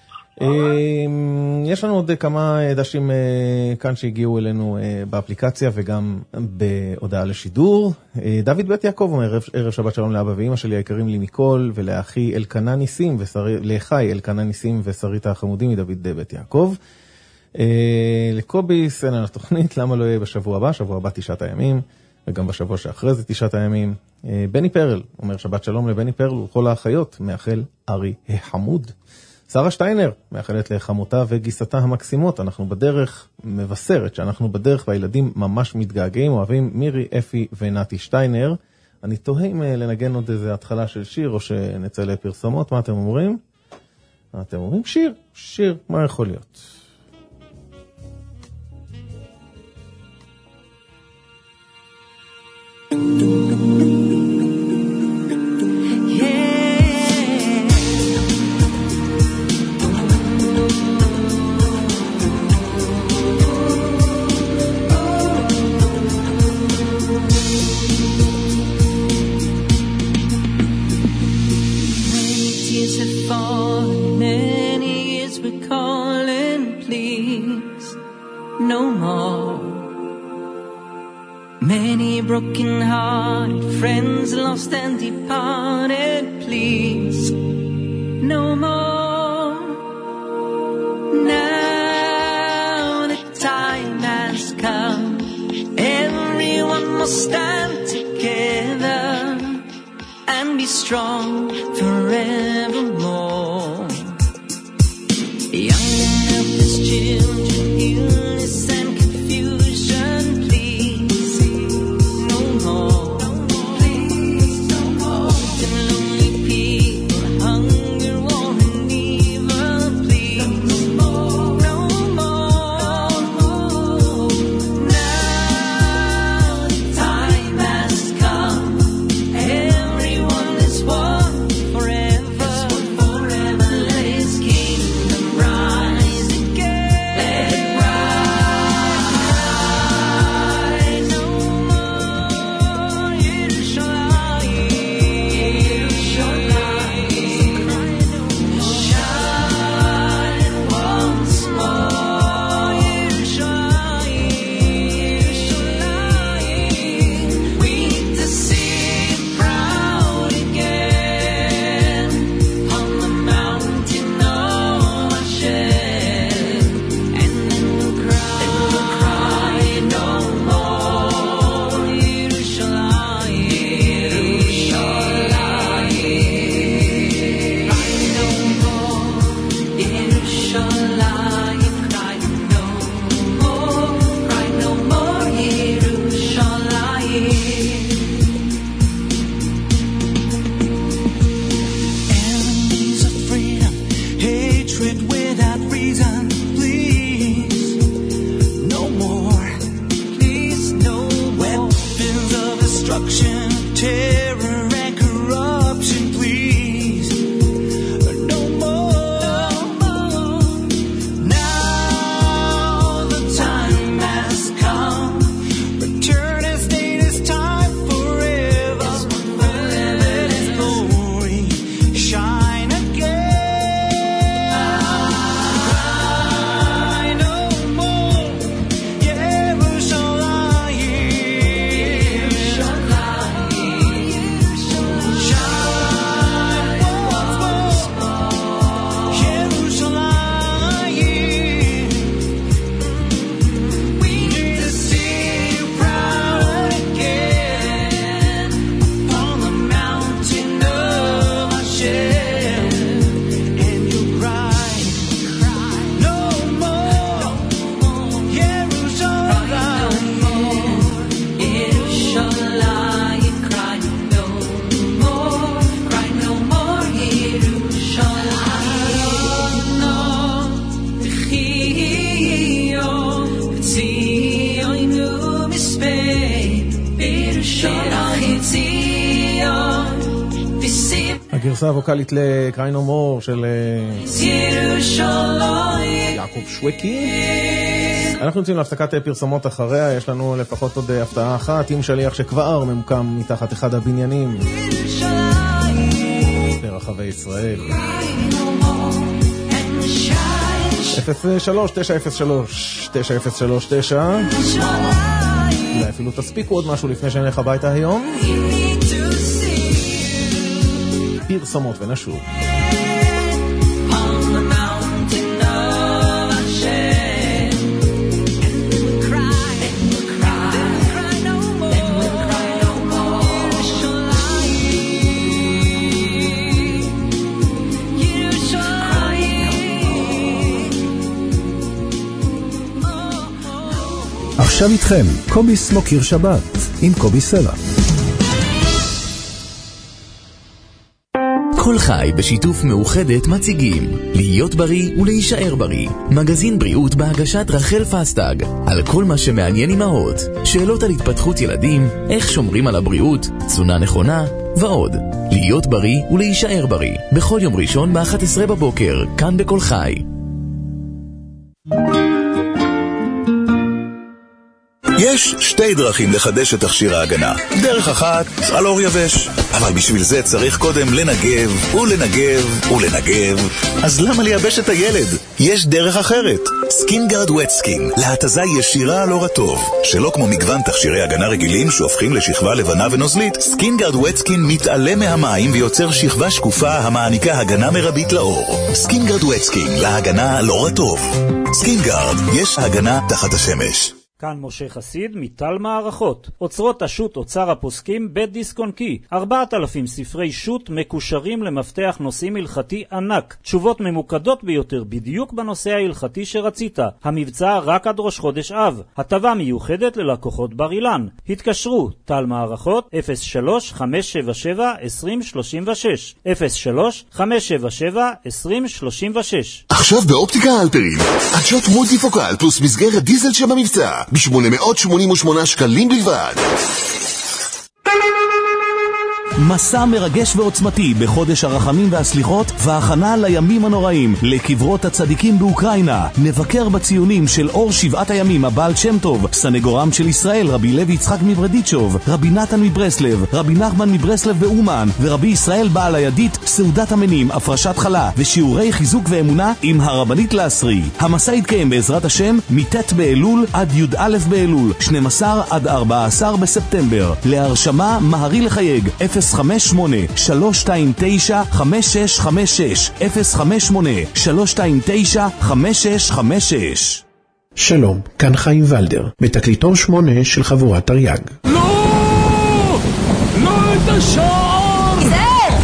יש לנו עוד כמה דשים כאן שהגיעו אלינו באפליקציה וגם בהודעה לשידור. דוד בית יעקב אומר, ערב שבת שלום לאבא ואמא שלי היקרים לי מכל, ולאחי אלקנה ניסים, לאחי אלקנה ניסים ושרית החמודים מדוד בית יעקב. לקובי סנן התוכנית, למה לא יהיה בשבוע הבא? שבוע הבא תשעת הימים, וגם בשבוע שאחרי זה תשעת הימים. בני פרל אומר שבת שלום לבני פרל וכל האחיות, מאחל ארי החמוד. שרה שטיינר מאחלת לחמותה וגיסתה המקסימות, אנחנו בדרך, מבשרת שאנחנו בדרך והילדים ממש מתגעגעים, אוהבים מירי, אפי ונתי שטיינר. אני תוהה אם לנגן עוד איזה התחלה של שיר או שנצא לפרסומות, מה אתם אומרים? מה אתם אומרים? שיר, שיר, מה יכול להיות? No more. Many broken-hearted friends lost and departed. Please, no more. Now the time has come. Everyone must stand together and be strong forevermore. Young and helpless children, illness and confusion, please, no more. Please, no more. And lonely people, hunger, war and evil, please, no more. Now the time has come. Everyone is one forever. Let His kingdom rise again. Let it rise. No more Yerushalayim. Shine once more. Yerushalayim. We need to see it proud again on the mountain of Hashem, and then we'll cry, then we'll cry no more. Yerushalayim, Yerushalayim, cry no more. Yerushalayim, cry no more, cry no more. Yerushalayim. Enemies of freedom, hatred without reason, please, no more, please, no more. Weapons of destruction, terror and corruption, please, no more. Now the time has come. Return as state is time forever. Let His glory shine again. Cry no more. Yerushalayim. Shine once more. Yerushalayim. We need to see you proud again upon the mountain of Hashem, and you'll cry, cry no more. Yerushalayim, Yerushalayim, cry no more, cry no more. Yerushalayim, no, v'chiyo, v'tziyonu mispei, Yerushalayim, Tzion, v'sim, הגרסה הווקלית לקריי נו מור של אה, Yerushalayim. יעקב שווקי. אנחנו יוצאים להפסקת פרסומות אחריה, יש לנו לפחות עוד הפתעה אחת עם שליח שכבר ממוקם מתחת אחד הבניינים ברחבי ישראל. אפס שלוש תשע אפס שלוש תשע אפס שלוש תשע. אולי אפילו תספיקו עוד משהו לפני שנלך הביתה היום. פרסומות ונשוב. Yerushalayim. עכשיו איתכם, קוביס מוקיר שבת, עם קובי סלע. כל חי בשיתוף מאוחדת מציגים להיות בריא ולהישאר בריא, מגזין בריאות בהגשת רחל פסטג, על כל מה שמעניין אמהות, שאלות על התפתחות ילדים, איך שומרים על הבריאות, תזונה נכונה ועוד. להיות בריא ולהישאר בריא, בכל יום ראשון ב-אחת עשרה בבוקר, כאן בכל חי. יש שתי דרכים לחדש את תכשיר ההגנה. דרך אחת, על אור יבש. אבל בשביל זה צריך קודם לנגב, ולנגב, ולנגב. אז למה לייבש את הילד? יש דרך אחרת. סקינגארד ווט סקין, להתזה ישירה על אור הטוב. שלא כמו מגוון תכשירי הגנה רגילים שהופכים לשכבה לבנה ונוזלית, סקינגארד ווט סקין מתעלה מהמים ויוצר שכבה שקופה המעניקה הגנה מרבית לאור. סקינגארד ווט סקין, להגנה על אור הטוב. סקינגארד, יש הגנה תחת השמש. כאן משה חסיד מטל מערכות. אוצרות השוט אוצר הפוסקים בית דיסק און קי. ארבעת אלפים ספרי שוט מקושרים למפתח נושאים הלכתי ענק. תשובות ממוקדות ביותר בדיוק בנושא ההלכתי שרצית. המבצע רק עד ראש חודש אב. הטבה מיוחדת ללקוחות בר אילן. התקשרו טל מערכות אפס שלוש חמש שבע שבע עשרים שלושים ושש אפס שלוש חמש שבע שבע עשרים שלושים ושש. עכשיו באופטיקה אלפרין עדשות מולטיפוקל פלוס מסגרת דיזל שבמבצע ב-שמונה מאות שמונים ושמונה שקלים בלבד. מסע מרגש ועוצמתי בחודש הרחמים והסליחות וההכנה לימים הנוראים לקברות הצדיקים באוקראינה. נבקר בציונים של אור שבעת הימים הבעל שם טוב, סנגורם של ישראל רבי לוי יצחק מברדיצ'וב, רבי נתן מברסלב, רבי נחמן מברסלב ואומן ורבי ישראל בעל הידית, סעודת המנים, הפרשת חלה ושיעורי חיזוק ואמונה עם הרבנית לעשרי. המסע יתקיים בעזרת השם מתת באלול עד י"א באלול, שנים עשר עד ארבעה עשר בספטמבר. להרשמה מהרי לחייג אפס חמש שמונה שלוש שתיים תשע חמש שש חמש שש אפס חמש שמונה שלוש שתיים תשע חמש שש חמש שש. שלום, כאן חיים ולדר, בתקליטור שמונה של חבורת תרי"ג. לא! לא את השער! זר!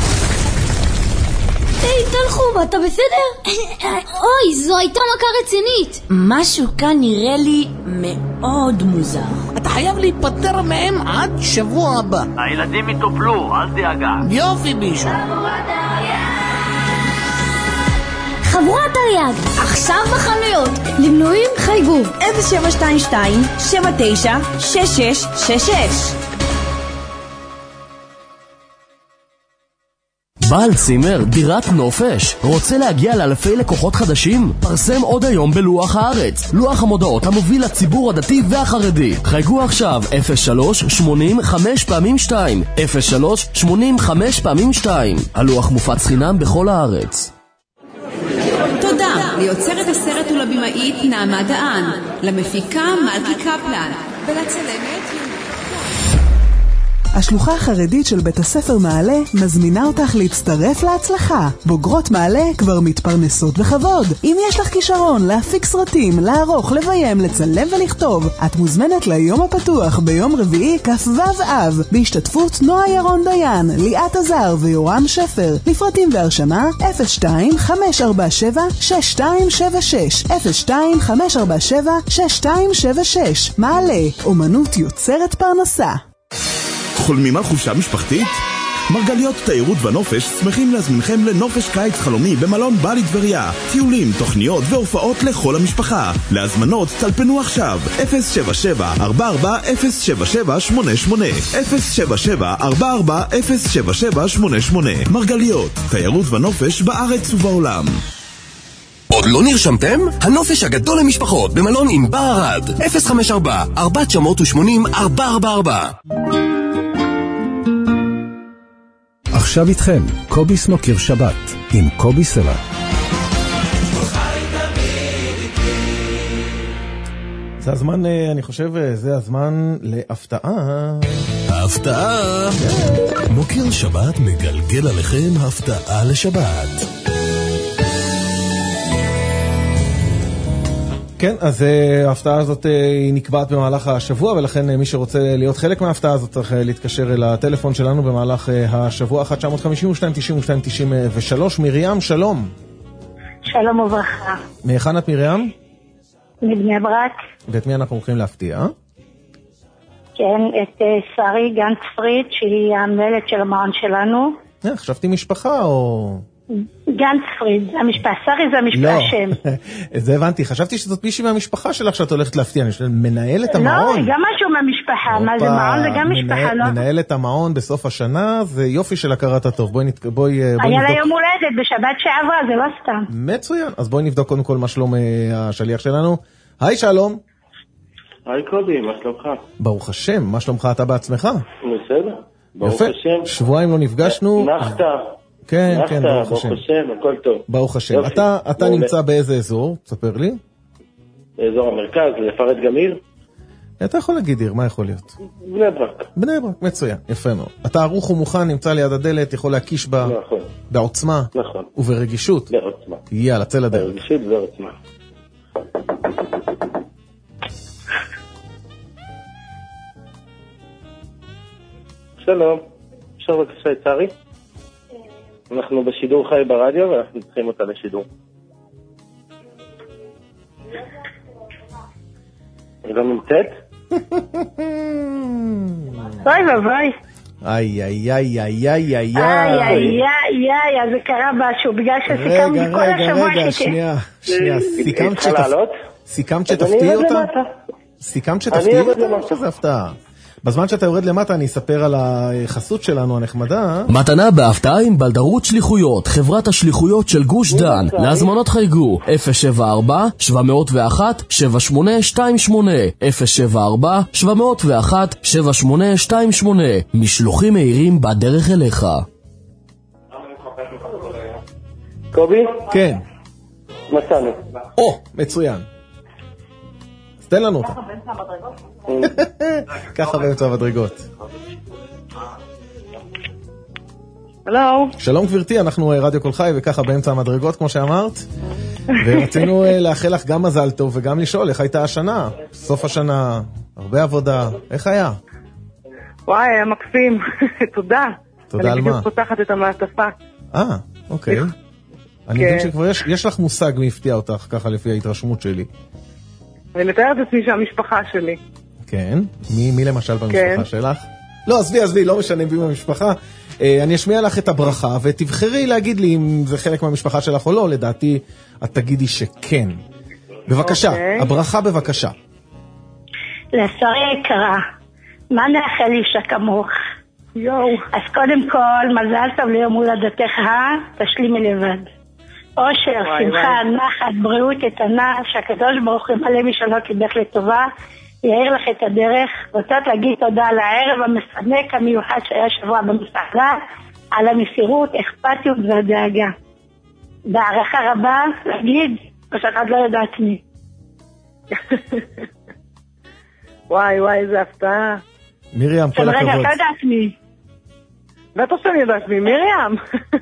היי, תלחום, אתה בסדר? אוי, זו הייתה מכה רצינית. משהו כאן נראה לי מאוד מוזר. אתה חייב להיפטר מהם עד שבוע הבא. הילדים יטופלו, אל דאגה. יופי בישו. חבורת תרי"ג, עכשיו בחנויות. למנויים חייגו אפס שבע שתיים שתיים שבע תשע שש שש שש שש. בעל צימר, דירת נופש, רוצה להגיע לאלפי לקוחות חדשים? פרסם עוד היום בלוח הארץ, לוח המודעות המוביל לציבור הדתי והחרדי. חייגו עכשיו אפס שלוש שמונים חמש פעמים שתיים אפס שלוש שמונים חמש פעמים שתיים. הלוח מופץ חינם בכל הארץ. תודה ליוצרת הסרט ולבימאית נעמה דהן, למפיקה מלכי קפלן ולצלמת. השלוחה החרדית של בית הספר מעלה מזמינה אותך להצטרף להצלחה. בוגרות מעלה כבר מתפרנסות בכבוד. אם יש לך כישרון להפיק סרטים, לערוך, לביים, לצלם ולכתוב, את מוזמנת ליום הפתוח ביום רביעי כ"ו אב, בהשתתפות נועה ירון דיין, ליאת עזר ויורם שפר. לפרטים והרשמה אפס שתיים חמש ארבע שבע שש שתיים שבע שש אפס שתיים חמש ארבע שבע שש שתיים שבע שש. מעלה, אומנות יוצרת פרנסה. חולמים על חופשה משפחתית? מרגליות תיירות ונופש שמחים להזמינכם לנופש קיץ חלומי במלון בלי טבריה. טיולים, תוכניות והופעות לכל המשפחה. להזמנות טלפנו עכשיו אפס שבע שבע ארבע ארבע אפס שבע שבע שמונה שמונה אפס שבע שבע ארבע ארבע אפס שבע שבע שמונה שמונה. מרגליות, תיירות ונופש בארץ ובעולם. עוד לא נרשמתם? הנופש הגדול למשפחות במלון עם בערד אפס חמש ארבע ארבע תשע שמונים ארבע ארבע ארבע. עכשיו איתכם, קוביס מוקיר שבת, עם קובי סלע. זה הזמן, אני חושב, זה הזמן להפתעה. ההפתעה! מוקיר שבת מגלגל עליכם הפתעה לשבת. כן, אז ההפתעה הזאת היא נקבעת במהלך השבוע, ולכן מי שרוצה להיות חלק מההפתעה הזאת צריך להתקשר אל הטלפון שלנו במהלך השבוע. אחת תשע חמש שתיים תשעים ושתיים תשעים ושלוש. מרים, שלום. שלום וברכה. מהיכן את מרים? מבני ברק. ואת מי אנחנו הולכים להפתיע? כן, את uh, שרי גנץ פריד, שהיא המנהלת של המעון שלנו. אה, חשבתי משפחה או... גנץ פריד, זה המשפחה, שרי זה המשפחה שם. לא, זה הבנתי, חשבתי שזאת מישהי מהמשפחה שלך שאת הולכת להפתיע, אני חושבת, מנהלת המעון. לא, גם משהו מהמשפחה, מה זה מעון זה גם משפחה, לא? מנהלת המעון בסוף השנה, זה יופי של הכרת הטוב, בואי נבדוק. היה לה יום הולדת בשבת שעברה, זה לא סתם. מצוין, אז בואי נבדוק קודם כל מה שלום השליח שלנו. היי שלום. היי קובי, מה שלומך? ברוך השם, מה שלומך אתה בעצמך? בסדר, ברוך יפה, השם. שבועיים לא נפגשנו. נחת. כן, נחת, כן, ברוך השם. ברוך השם, הכל טוב. ברוך השם. יופי. אתה, אתה מעולה. נמצא באיזה אזור? תספר לי. באזור המרכז, לפרט גמיר? אתה יכול להגיד עיר, מה יכול להיות? בני ברק. בני ברק, מצוין, יפה מאוד. אתה ערוך ומוכן, נמצא ליד הדלת, יכול להקיש בה נכון. בעוצמה נכון. וברגישות. בעוצמה. יאללה, צא לדרך. ברגישות ובעוצמה. שלום, אפשר בבקשה את שרי? אנחנו בשידור חי ברדיו ואנחנו צריכים אותה לשידור. היא לא נמצאת? בואי ובואי. איי, איי, איי, איי, איי, איי, איי, איי, איי, אז זה קרה משהו, בגלל שסיכמתי רגע, כל רגע, השבוע רגע, שכן. שנייה, שנייה, סיכמת צריכה שתפ- לעלות? סיכמת אז אני שתפתיע יורד אותה? למטה. סיכמת אני שתפתיע יורד אותה? למטה. שזה הפתעה. בזמן שאתה יורד למטה אני אספר על החסות שלנו הנחמדה. מתנה בהפתעה עם בלדרות שליחויות, חברת השליחויות של גוש דן. להזמנות חייגו אפס שבע ארבע שבע אפס אחת שבע שמונה שתיים שמונה אפס שבע ארבע שבע אפס אחת שבע שמונה שתיים שמונה. משלוחים מהירים בדרך אליך. קובי? כן. מצאנו. או, מצוין. אז תן לנו אותה. ככה באמצע המדרגות. הלו. שלום גברתי, אנחנו רדיו כל חי וככה באמצע המדרגות כמו שאמרת, ורצינו לאחל לך גם מזל טוב וגם לשאול איך הייתה השנה, סוף השנה, הרבה עבודה, איך היה? וואי, היה מקסים, תודה. תודה על אני מה? בדיוק פותחת את המעטפה. אה, אוקיי. אני מבין שכבר יש, יש לך מושג מי הפתיע אותך ככה לפי ההתרשמות שלי. אני מתארת את עצמי שהמשפחה שלי. כן, מי, מי למשל במשפחה כן. שלך? לא, עזבי, עזבי, לא משנה מי במשפחה. אה, אני אשמיע לך את הברכה, ותבחרי להגיד לי אם זה חלק מהמשפחה שלך או לא, לדעתי את תגידי שכן. בבקשה, אוקיי. הברכה בבקשה. לשרי יקרה, מה נאחל אישה כמוך? יואו. אז קודם כל, מזל טוב ליום הולדתך, תשלימי לבד. אושר, וואי, שמחה, וואי. נחת, בריאות איתנה, שהקדוש ברוך הוא מלא משאלות ליבך לטובה, יאיר לך את הדרך. רוצות להגיד תודה על הערב המסנק המיוחד שהיה שבוע במסעדה, על המסירות, אכפתיות והדאגה. בהערכה רבה, להגיד, או שאת עוד לא יודעת מי. וואי, וואי, איזה הפתעה. מרים, כל רגע, הכבוד. אתה יודעת מי. בטח שאני יודעת מי, מרים.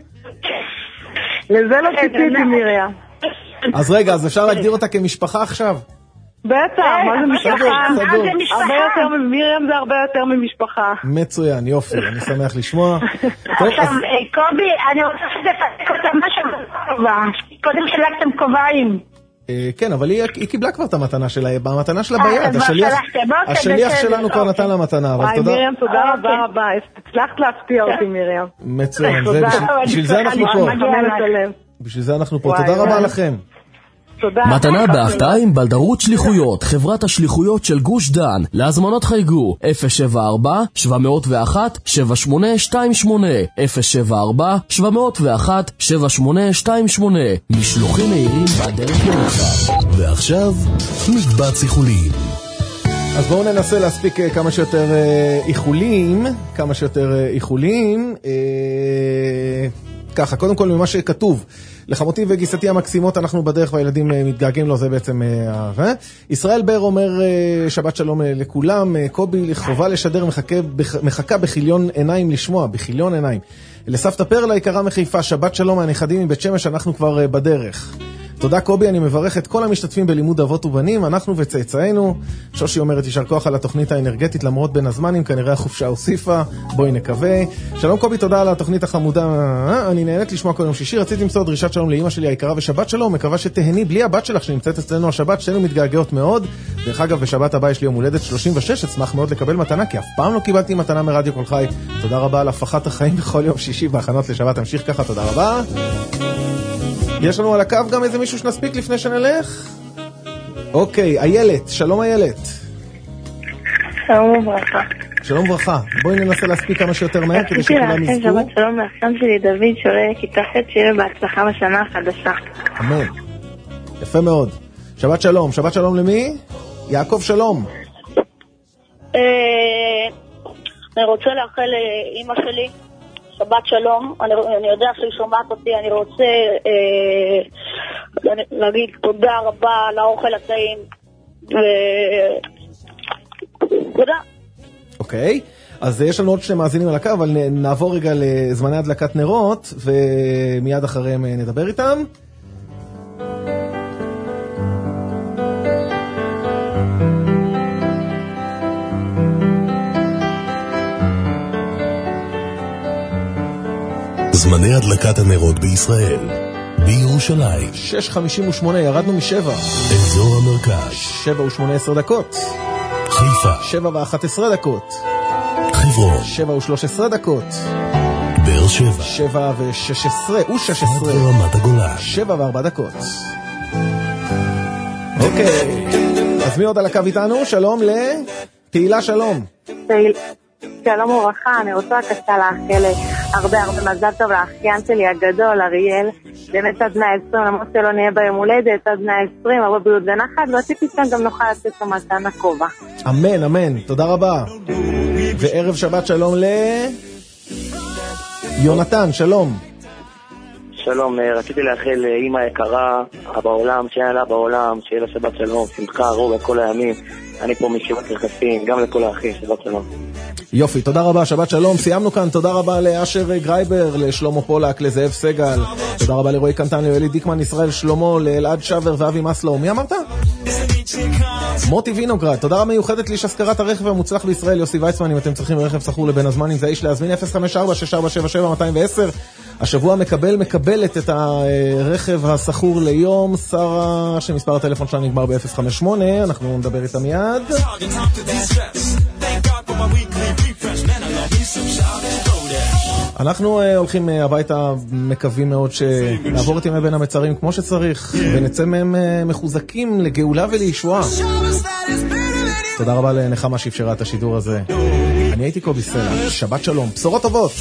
לזה לא ציפיתי, מרים. אז רגע, אז אפשר להגדיר אותה כמשפחה עכשיו? בטח, מה זה משפחה? סגור, סגור. הרבה יותר, מרים זה הרבה יותר ממשפחה. מצוין, יופי, אני שמח לשמוע. טוב, עכשיו, אז- אה, קובי, אני רוצה שתפתק אותה משהו בכובע. קודם חילקתם כובעים. אה, כן, אבל היא היא קיבלה כבר את המתנה שלה, המתנה שלה אה, ביד, כבר השליח- שלחתם, אוקיי, השליח בסדר, שלנו כבר אוקיי. נתן לה מתנה, אבל וואי, תודה. מרים, תודה רבה אוקיי. רבה. הצלחת להפתיע אותי, מרים. מצוין, זה תודה. בשביל- בשביל זה אנחנו פה. בשביל זה אנחנו פה, וואי, תודה רבה וואי. לכם. תודה. מתנה בהפתעה עם בלדרות שליחויות, חברת השליחויות של גוש דן. להזמנות חייגו אפס שבע ארבע שבע אפס אחת שבע שמונה שתיים שמונה אפס שבע ארבע שבע אפס אחת שבע שמונה שתיים שמונה. משלוחים מהירים בדרך אליך. ועכשיו, מקבץ איחולים. אז בואו ננסה להספיק אה, כמה שיותר אה, איחולים, כמה שיותר אה, איחולים. אה, ככה, קודם כל ממה שכתוב, לחמותי וגיסתי המקסימות, אנחנו בדרך והילדים אה, מתגעגעים לו, זה בעצם... אה, אה? ישראל בר אומר אה, שבת שלום אה, לכולם, אה, קובי חובה לשדר, מחכה, בח, מחכה בחיליון עיניים לשמוע, בחיליון עיניים. לסבתא פרלה יקרה מחיפה, שבת שלום מהנכדים מבית שמש, אנחנו כבר אה, בדרך. תודה קובי, אני מברך את כל המשתתפים בלימוד אבות ובנים, אנחנו וצאצאינו. שושי אומרת, יישר כוח על התוכנית האנרגטית למרות בין הזמנים, כנראה החופשה הוסיפה, בואי נקווה. שלום קובי, תודה על התוכנית החמודה, אני נהנית לשמוע כל יום שישי, רציתי למסור דרישת שלום לאמא שלי היקרה ושבת שלום, מקווה שתהני בלי הבת שלך שנמצאת אצלנו השבת, שתינו מתגעגעות מאוד. דרך אגב, בשבת הבא יש לי יום הולדת שלושים ושש, אשמח מאוד לקבל מתנה, כי אף פעם לא קיבלתי מתנה מרדיו כל חי. תודה רבה על הפחת החיים בכל יום שישי בהכנות לשבת, תמשיך ככה, תודה רבה. יש לנו על הקו גם איזה מישהו שנספיק לפני שנלך? אוקיי, איילת, שלום איילת. שלום וברכה. שלום וברכה, בואי ננסה להספיק כמה שיותר מהר כדי שכולם יזכו. שבת שלום לאחים שלי דוד שעולה לכיתה ח', שיהיה בהצלחה בשנה החדשה. אמן. יפה מאוד. שבת שלום, שבת שלום למי? יעקב שלום. אני רוצה לאחל לאמא שלי שבת שלום, אני, אני יודע שהיא שומעת אותי, אני רוצה אה, להגיד תודה רבה על האוכל הטעים, תודה. אוקיי, אז יש לנו עוד שני מאזינים על הקו, אבל נעבור רגע לזמני הדלקת נרות, ומיד אחריהם נדבר איתם. זמני הדלקת הנרות בישראל. בירושלים שש חמישים ושמונה, ירדנו משבע. אזור המרכז שבע ושמונה עשרה דקות. חיפה שבע ואחת עשרה דקות. חברון שבע ושלוש עשרה דקות. באר שבע שבע ושש עשרה ושש עשרה. רמת הגולן שבע וארבע דקות. אוקיי, אז מי עוד על הקו איתנו? שלום לתהילה, שלום. שלום וברכה, אני רוצה קצת לאחל הרבה הרבה מזל טוב לאחיין שלי הגדול, אריאל, באמת עד מאה ועשרים, למרות שלא נהיה ביום הולדת, עד מאה ועשרים, הרבה בריאות ונחת, ועשיתי שם גם נוכל לתת לו מתנה כובע. אמן, אמן, תודה רבה. וערב שבת שלום ליונתן, שלום. שלום, רציתי לאחל לאמא יקרה בעולם, שיהיה לה בעולם, שיהיה לה שבת שלום, שמחה, רוב כל הימים. אני פה משיבת רכסים, גם לכל האחים, שבת שלום. יופי, תודה רבה, שבת שלום. סיימנו כאן, תודה רבה לאשר גרייבר, לשלמה פולק, לזאב סגל, תודה רבה לרועי קנטן, לאלי דיקמן, ישראל שלמה, לאלעד שבר ואבי מסלו. מי אמרת? מוטי וינוגרד. תודה רבה מיוחדת לאיש השכרת הרכב המוצלח בישראל, יוסי ויצמן. אם אתם צריכים רכב סחור לבין הזמן, אם זה איש להזמין אפס חמש ארבע שש ארבע שבע שבע מאתיים ועשר. השבוע מקבל מקבלת את הרכב הסחור ליום, שרה שמספר הטלפון שלה נגמר ב-אפס חמש שמונה, אנחנו נדבר איתה מיד. אנחנו הולכים הביתה, מקווים מאוד שנעבור את ימי בין המצרים כמו שצריך ונצא מהם מחוזקים לגאולה ולישועה. תודה רבה לנחמה שאפשרה את השידור הזה. אני הייתי קובי סלע, שבת שלום, בשורות טובות.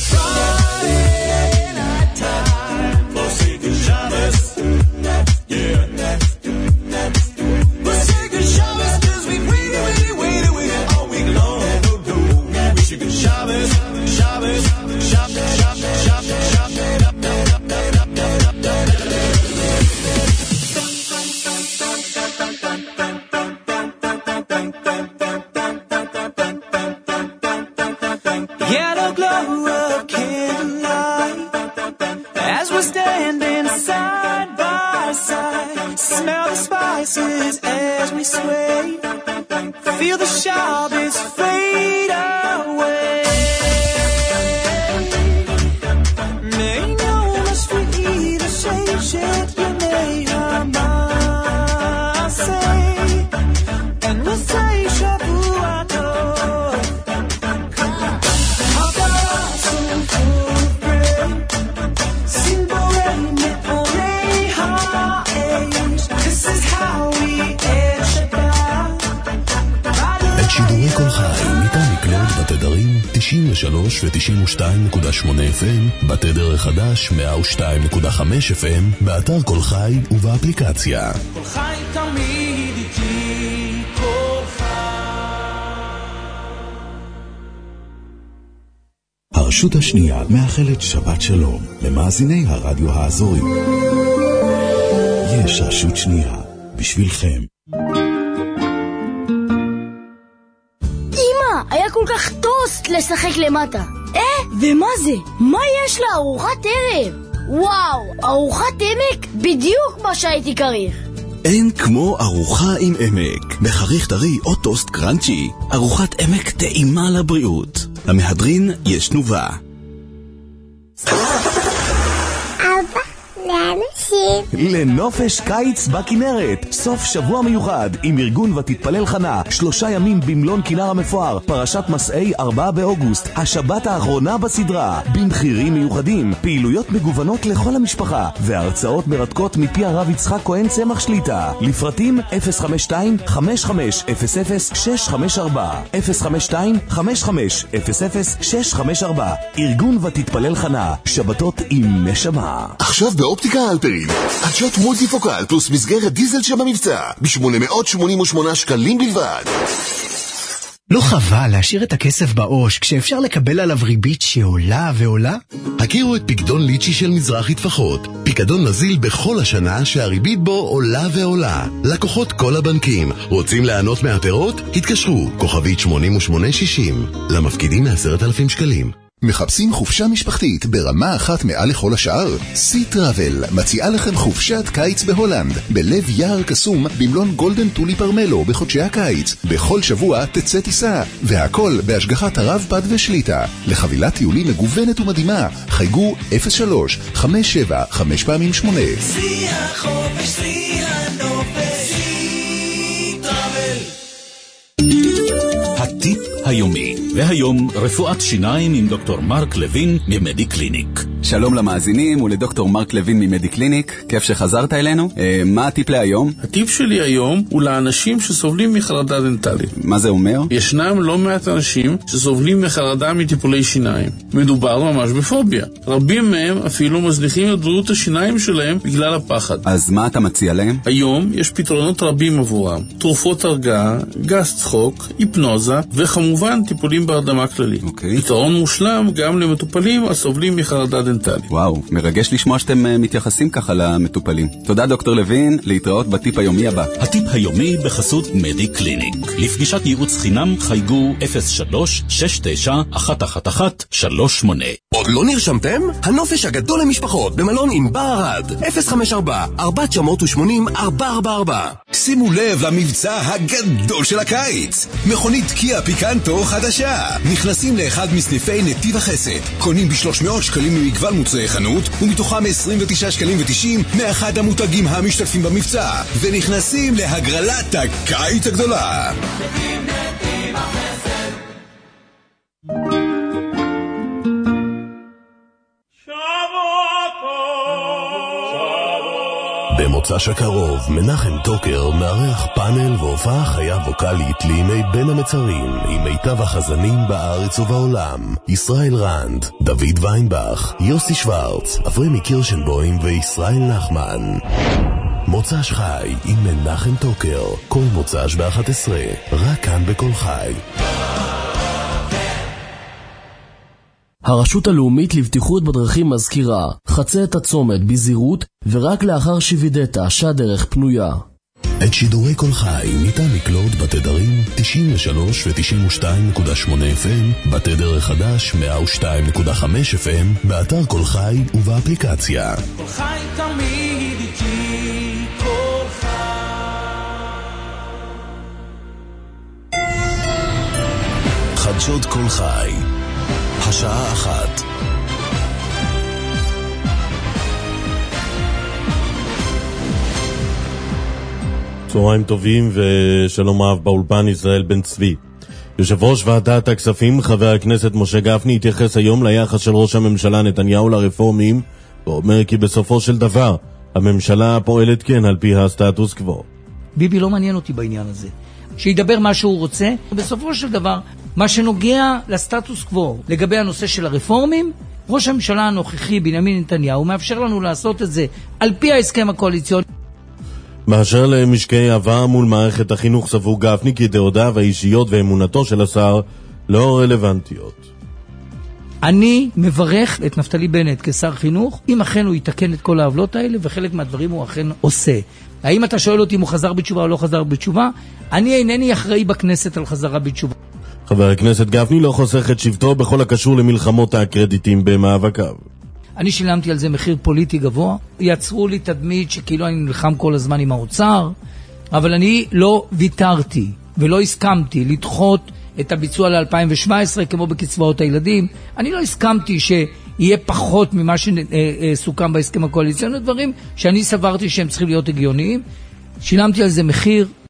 ו-תשעים ושתיים נקודה שמונה אף אם, בתדר החדש מאה ושתיים נקודה חמש אף אם, באתר כל חי ובאפליקציה. כל חי תמיד איתי, כל חי. הרשות השנייה מאחלת שבת שלום למאזיני הרדיו האזורי. יש רשות שנייה בשבילכם. היה כל כך טוסט לשחק למטה. אה, ומה זה? מה יש לה? ארוחת ערב. וואו, ארוחת עמק? בדיוק מה שהייתי צריך. אין כמו ארוחה עם עמק. בחריך טרי או טוסט קרנצ'י. ארוחת עמק טעימה לבריאות. המהדרין יש תנובה. אבא, לאן עושים? לנופש קיץ בכנרת. סוף שבוע מיוחד עם ארגון ותתפלל חנה. שלושה ימים במלון כנר המפואר. פרשת מסעי ארבעה באוגוסט. השבת האחרונה בסדרה. במחירים מיוחדים. פעילויות מגוונות לכל המשפחה. והרצאות מרתקות מפי הרב יצחק כהן צמח שליטה. לפרטים אפס חמש שתיים חמש חמש אפס אפס שש חמש ארבע אפס חמש שתיים חמש חמש אפס אפס שש חמש ארבע. ארגון ותתפלל חנה. שבתות עם נשמה. עכשיו באופטיקה אלפרין, עדשות מולטיפוקל פלוס מסגרת דיזל שבמבצע ב-שמונה מאות שמונים ושמונה שקלים בלבד. לא חבל להשאיר את הכסף בעו"ש כשאפשר לקבל עליו ריבית שעולה ועולה? הכירו את פיקדון ליצ'י של מזרחי טפחות. פיקדון נזיל בכל השנה שהריבית בו עולה ועולה. לקוחות כל הבנקים. רוצים ליהנות מהפירות? התקשרו, כוכבית שמונים ושמונה שישים. למפקידים מעשרת אלפים שקלים. מחפשים חופשה משפחתית ברמה אחת מעל לכל השאר? סי טראבל מציעה לכם חופשת קיץ בהולנד, בלב יער קסום במלון גולדן טולי פרמלו בחודשי הקיץ. בכל שבוע תצא טיסה, והכל בהשגחת הרב פד ושליטה. לחבילת טיולים מגוונת ומדהימה, חייגו אפס שלוש חמש שבע חמש פעמים שמונה. סי החופש, סי הנופש, סי טראבל. הטיפ היומי. והיום רפואת שיניים עם דוקטור מרק לוין ממדי קליניק. שלום למאזינים ולדוקטור מרק לוין ממדי קליניק, כיף שחזרת אלינו. אה, מה הטיפ להיום? הטיפ שלי היום הוא לאנשים שסובלים מחרדה דנטלית. מה זה אומר? ישנם לא מעט אנשים שסובלים מחרדה מטיפולי שיניים. מדובר ממש בפוביה. רבים מהם אפילו מזניחים את בריאות השיניים שלהם בגלל הפחד. אז מה אתה מציע להם? היום יש פתרונות רבים עבורם. תרופות הרגעה, גז צחוק, היפנוזה וכמובן טיפולים בהרדמה כללית. אוקיי. פתרון מושלם גם למטופלים הסובלים מחרדה דנטלית. וואו, מרגש לשמוע שאתם uh, מתייחסים ככה למטופלים. תודה דוקטור לוין, להתראות בטיפ היומי הבא. הטיפ היומי בחסות מדי קליניק. לפגישת ייעוץ חינם חייגו אפס שלוש שש תשע אחת אחת אחת שלוש שמונה. עוד לא נרשמתם? הנופש הגדול למשפחות במלון ענבר ערד אפס חמש ארבע ארבע תשע שמונים ארבע ארבע ארבע. שימו לב למבצע הגדול של הקיץ. מכונית קיה פיקנטו חדשה. נכנסים לאחד מסניפי נתיב החסד. קונים ב-שלוש מאות שקלים ממגוון מוצרי חנות, ומתוכם עשרים ותשעה שקלים ותשעים מאחד המותגים המשתתפים במבצע. ונכנסים להגרלת הקיץ הגדולה. נתיב החסד. במוצ"ש הקרוב מנחם טוקר מארח פאנל והופעה חיה ווקלית לימי בין המצרים עם מיטב החזנים בארץ ובעולם. ישראל רנד, דוד ויינבך, יוסי שוורץ, אברמי קירשנבוים וישראל נחמן. מוצ"ש חי עם מנחם טוקר, כל מוצ"ש ב-אחת עשרה, רק כאן בכל חי. הרשות הלאומית לבטיחות בדרכים מזכירה, חצה את הצומת בזהירות ורק לאחר שווידאת שהדרך פנויה. את שידורי כל חי ניתן לקלוט בתדרים תשעים ושלוש ו-תשעים ושתיים נקודה שמונה אף אם, בתדר החדש מאה ושתיים נקודה חמש אף אם, באתר כל חי ובאפליקציה. כל חי תמיד איתי, כל חי. חדשות כל חי, השעה אחת. צהריים טובים ושלום רב באולפן. ישראל בן צבי. יושב ראש ועדת הכספים חבר הכנסת משה גפני התייחס היום ליחס של ראש הממשלה נתניהו לרפורמים, ואומר כי בסופו של דבר הממשלה פועלת כן על פי הסטטוס קוו. ביבי לא מעניין אותי בעניין הזה, שידבר מה שהוא רוצה. בסופו של דבר מה שנוגע לסטטוס קוו לגבי הנושא של הרפורמים, ראש הממשלה הנוכחי בנימין נתניהו מאפשר לנו לעשות את זה על פי ההסכם הקואליציוני. באשר למשקי עבר מול מערכת החינוך סבור גפני כי דעותיו האישיות ואמונתו של השר לא רלוונטיות. אני מברך את נפתלי בנט כשר חינוך, אם אכן הוא יתקן את כל העוולות האלה, וחלק מהדברים הוא אכן עושה. האם אתה שואל אותי אם הוא חזר בתשובה או לא חזר בתשובה? אני אינני אחראי בכנסת על חזרה בתשובה. חבר הכנסת גפני לא חוסך את שבטו בכל הקשור למלחמות הקרדיטים במאבקיו. אני שילמתי על זה מחיר פוליטי גבוה, יצרו לי תדמית שכאילו אני נלחם כל הזמן עם האוצר, אבל אני לא ויתרתי ולא הסכמתי לדחות את הביצוע ל-אלפיים שבע עשרה כמו בקצבאות הילדים. אני לא הסכמתי שיהיה פחות ממה שסוכם בהסכם הקואליציוני, דברים שאני סברתי שהם צריכים להיות הגיוניים. שילמתי על זה מחיר.